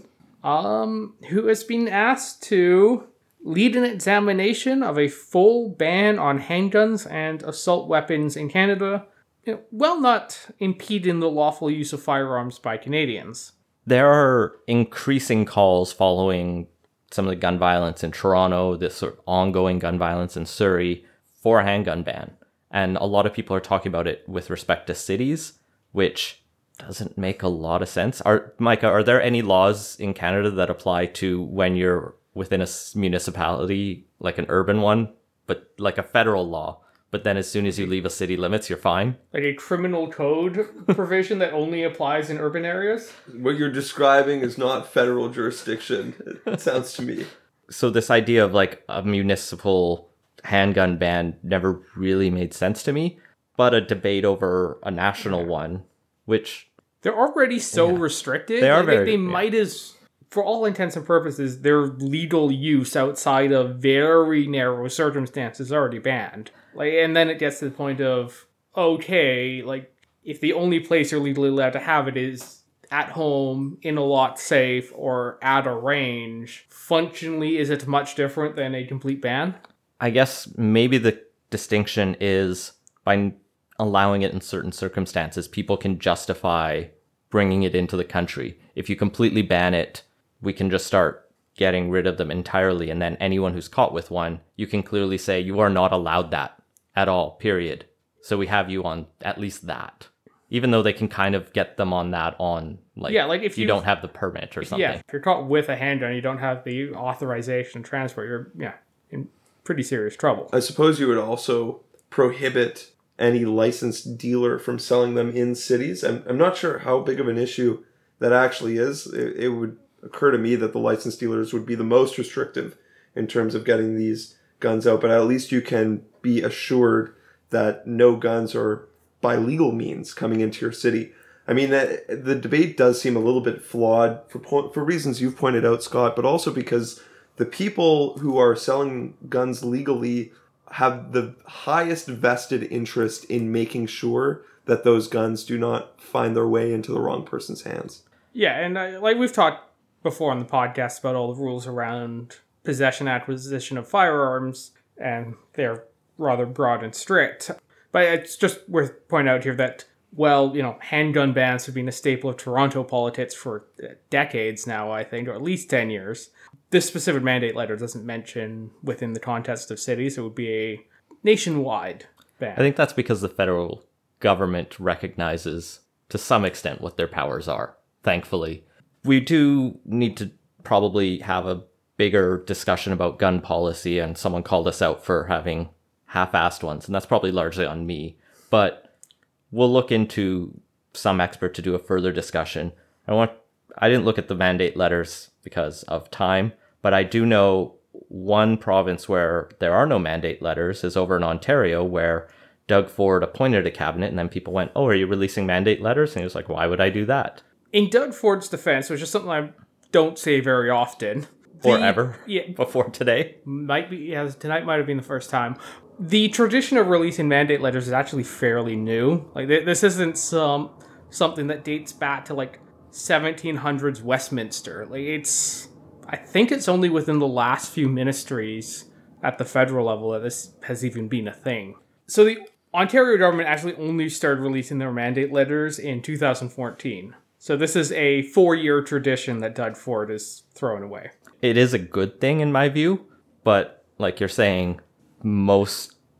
um, who has been asked to lead an examination of a full ban on handguns and assault weapons in Canada, you know, while not impeding the lawful use of firearms by Canadians. There are increasing calls following some of the gun violence in Toronto, this sort of ongoing gun violence in Surrey, for a handgun ban. And a lot of people are talking about it with respect to cities, which doesn't make a lot of sense. Are Micah, are there any laws in Canada that apply to when you're within a municipality, like an urban one, but like a federal law, but then as soon as you leave a city limits, you're fine? Like a criminal code provision that only applies in urban areas? What you're describing is not federal jurisdiction, it sounds to me. So this idea of like a municipal handgun ban never really made sense to me, but a debate over a national yeah. one, which... They're already so yeah. restricted. They are like, very... They, they yeah. might as... For all intents and purposes, their legal use outside of very narrow circumstances is already banned. Like, and then it gets to the point of, okay, like, if the only place you're legally allowed to have it is at home, in a lot safe, or at a range, functionally, is it much different than a complete ban? I guess maybe the distinction is by allowing it in certain circumstances, people can justify bringing it into the country. If you completely ban it, we can just start getting rid of them entirely. And then anyone who's caught with one, you can clearly say you are not allowed that at all, period. So we have you on at least that. Even though they can kind of get them on that on, like, yeah, like if you, you don't have the permit or something. Yeah, if you're caught with a handgun, you don't have the authorization to transport, you're yeah in pretty serious trouble. I suppose you would also prohibit any licensed dealer from selling them in cities. I'm, I'm not sure how big of an issue that actually is. It, it would occur to me that the licensed dealers would be the most restrictive in terms of getting these guns out, but at least you can be assured that no guns are by legal means coming into your city. I mean, that the debate does seem a little bit flawed for po- for reasons you've pointed out, Scott, but also because the people who are selling guns legally have the highest vested interest in making sure that those guns do not find their way into the wrong person's hands. Yeah, and uh, like we've talked before on the podcast about all the rules around possession, acquisition of firearms, and they're rather broad and strict. But it's just worth pointing out here that, well, you know, handgun bans have been a staple of Toronto politics for decades now, I think, or at least ten years. This specific mandate letter doesn't mention within the context of cities. It would be a nationwide ban. I think that's because the federal government recognizes, to some extent, what their powers are, thankfully. We do need to probably have a bigger discussion about gun policy, and someone called us out for having half-assed ones, and that's probably largely on me. But we'll look into some expert to do a further discussion. I want I didn't look at the mandate letters because of time, but I do know one province where there are no mandate letters is over in Ontario, where Doug Ford appointed a cabinet, and then people went, oh, are you releasing mandate letters? And he was like, why would I do that? In Doug Ford's defense, which is something I don't say very often. Or the, ever. Yeah, before today. Might be, yeah, tonight might have been the first time. The tradition of releasing mandate letters is actually fairly new. Like, this isn't some something that dates back to, like, seventeen hundreds Westminster. Like, it's... I think it's only within the last few ministries at the federal level that this has even been a thing. So the Ontario government actually only started releasing their mandate letters in two thousand fourteen. So this is a four-year tradition that Doug Ford is throwing away. It is a good thing in my view, but like you're saying, most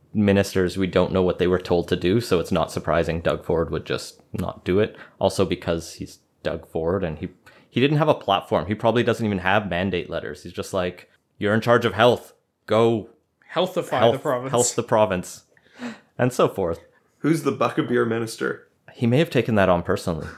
ministers, we don't know what they were told to do, so it's not surprising Doug Ford would just not do it. Also because he's Doug Ford and he he didn't have a platform. He probably doesn't even have mandate letters. He's just like, you're in charge of health. Go Healthify health the province. Health the province. And so forth. Who's the Buckabeer minister? He may have taken that on personally.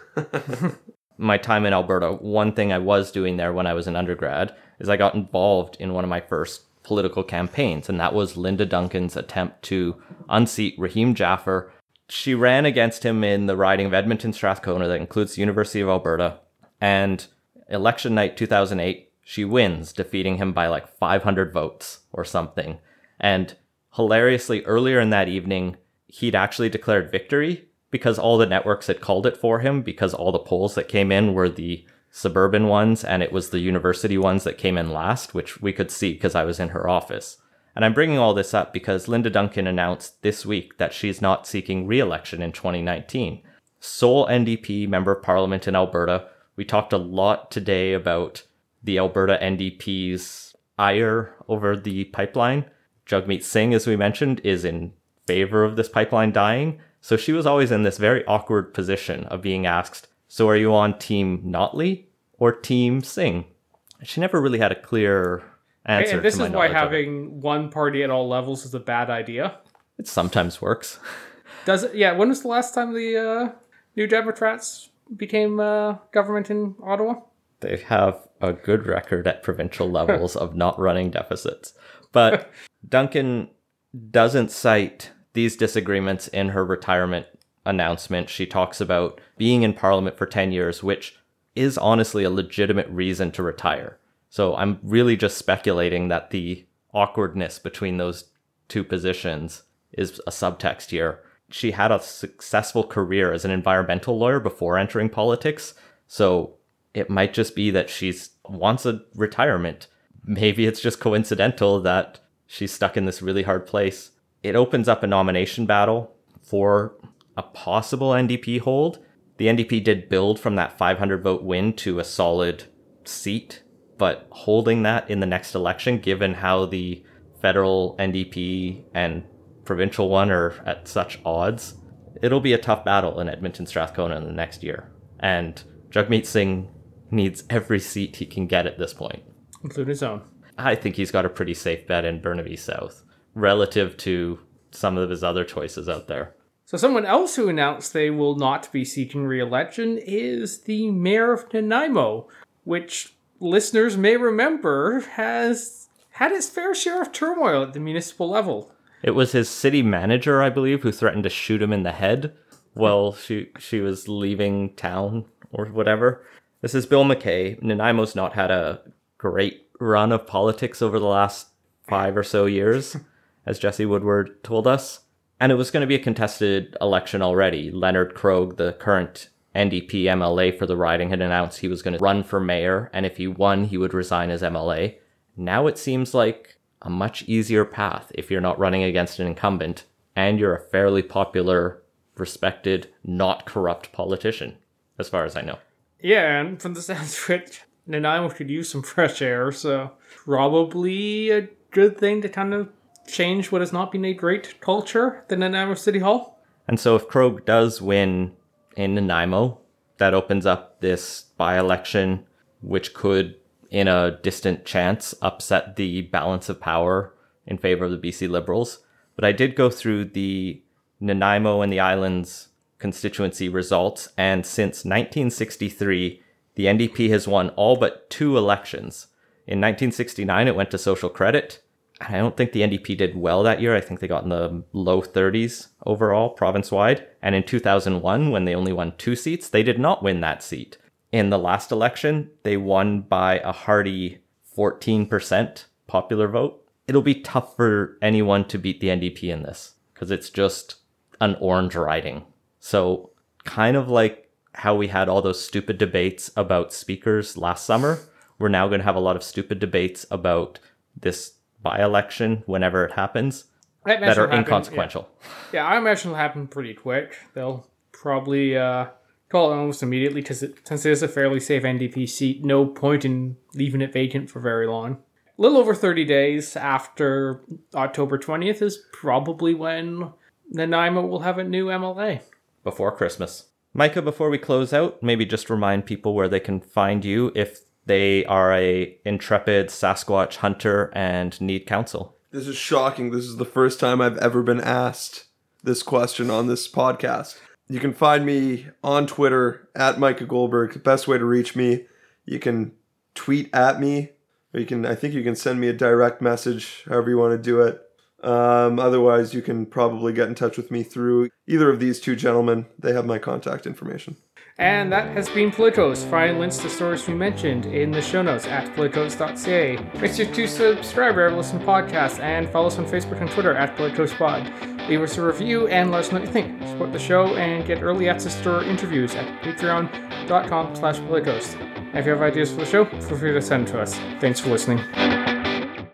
My time in Alberta, one thing I was doing there when I was an undergrad is I got involved in one of my first political campaigns, and that was Linda Duncan's attempt to unseat Raheem Jaffer. She ran against him in the riding of Edmonton Strathcona that includes the University of Alberta, and election night two thousand eight, she wins, defeating him by like five hundred votes or something. And hilariously, earlier in that evening, he'd actually declared victory because all the networks had called it for him, because all the polls that came in were the suburban ones, and it was the university ones that came in last, which we could see because I was in her office. And I'm bringing all this up because Linda Duncan announced this week that she's not seeking re-election in twenty nineteen. Sole N D P member of parliament in Alberta. We talked a lot today about the Alberta N D P's ire over the pipeline. Jagmeet Singh, as we mentioned, is in favor of this pipeline dying. So she was always in this very awkward position of being asked, so are you on Team Notley or Team Singh? She never really had a clear answer. And this to my is why knowledge of it. having one party at all levels is a bad idea. It sometimes works. Does it? Yeah. When was the last time the uh, New Democrats became uh, government in Ottawa? They have a good record at provincial levels of not running deficits. But Duncan doesn't cite these disagreements in her retirement announcement. She talks about being in Parliament for ten years, which is honestly a legitimate reason to retire. So I'm really just speculating that the awkwardness between those two positions is a subtext here. She had a successful career as an environmental lawyer before entering politics, so it might just be that she's wants a retirement. Maybe it's just coincidental that she's stuck in this really hard place. It opens up a nomination battle for a possible N D P hold. The N D P did build from that five hundred vote win to a solid seat, but holding that in the next election, given how the federal N D P and provincial one are at such odds, it'll be a tough battle in Edmonton Strathcona in the next year. And Jagmeet Singh needs every seat he can get at this point, including his own. I think he's got a pretty safe bet in Burnaby South relative to some of his other choices out there. So someone else who announced they will not be seeking re-election is the mayor of Nanaimo, which listeners may remember has had its fair share of turmoil at the municipal level. It was his city manager, I believe, who threatened to shoot him in the head while she she was leaving town or whatever. This is Bill McKay. Nanaimo's not had a great run of politics over the last five or so years, as Jesse Woodward told us. And it was going to be a contested election already. Leonard Krogh, the current N D P M L A for the riding, had announced he was going to run for mayor, and if he won, he would resign as M L A. Now it seems like a much easier path if you're not running against an incumbent, and you're a fairly popular, respected, not corrupt politician, as far as I know. Yeah, and from the sounds of it, Nanaimo could use some fresh air, so probably a good thing to kind of change what has not been a great culture at the Nanaimo City Hall. And so if Krogh does win in Nanaimo, that opens up this by-election, which could, in a distant chance, upset the balance of power in favor of the B C Liberals. But I did go through the Nanaimo and the Islands constituency results, and since nineteen sixty-three, the N D P has won all but two elections. In nineteen sixty-nine, it went to Social Credit. I don't think the N D P did well that year. I think they got in the low thirties overall, province-wide. And in two thousand one, when they only won two seats, they did not win that seat. In the last election, they won by a hearty fourteen percent popular vote. It'll be tough for anyone to beat the N D P in this, because it's just an orange riding. So kind of like how we had all those stupid debates about speakers last summer, we're now going to have a lot of stupid debates about this by-election whenever it happens that are happen, inconsequential. Yeah. yeah, I imagine it'll happen pretty quick. They'll probably uh, call it almost immediately, because since it is a fairly safe N D P seat, no point in leaving it vacant for very long. little over thirty days after October twentieth is probably when Nanaimo will have a new M L A. Before Christmas. Micah, before we close out, maybe just remind people where they can find you if they are a intrepid Sasquatch hunter and need counsel. This is shocking. This is the first time I've ever been asked this question on this podcast. You can find me on Twitter at Micah Goldberg. The best way to reach me. You can tweet at me, or you can, I think you can send me a direct message, however you want to do it. Um, otherwise, you can probably get in touch with me through either of these two gentlemen. They have my contact information. And that has been Politicos. Find links to stories we mentioned in the show notes at politicos dot c a. Make sure to subscribe wherever you listen to podcasts and follow us on Facebook and Twitter at PoliticosPod. Leave us a review and let us know what you think. Support the show and get early access to our interviews at patreon dot com slash politicos. And if you have ideas for the show, feel free to send them to us. Thanks for listening.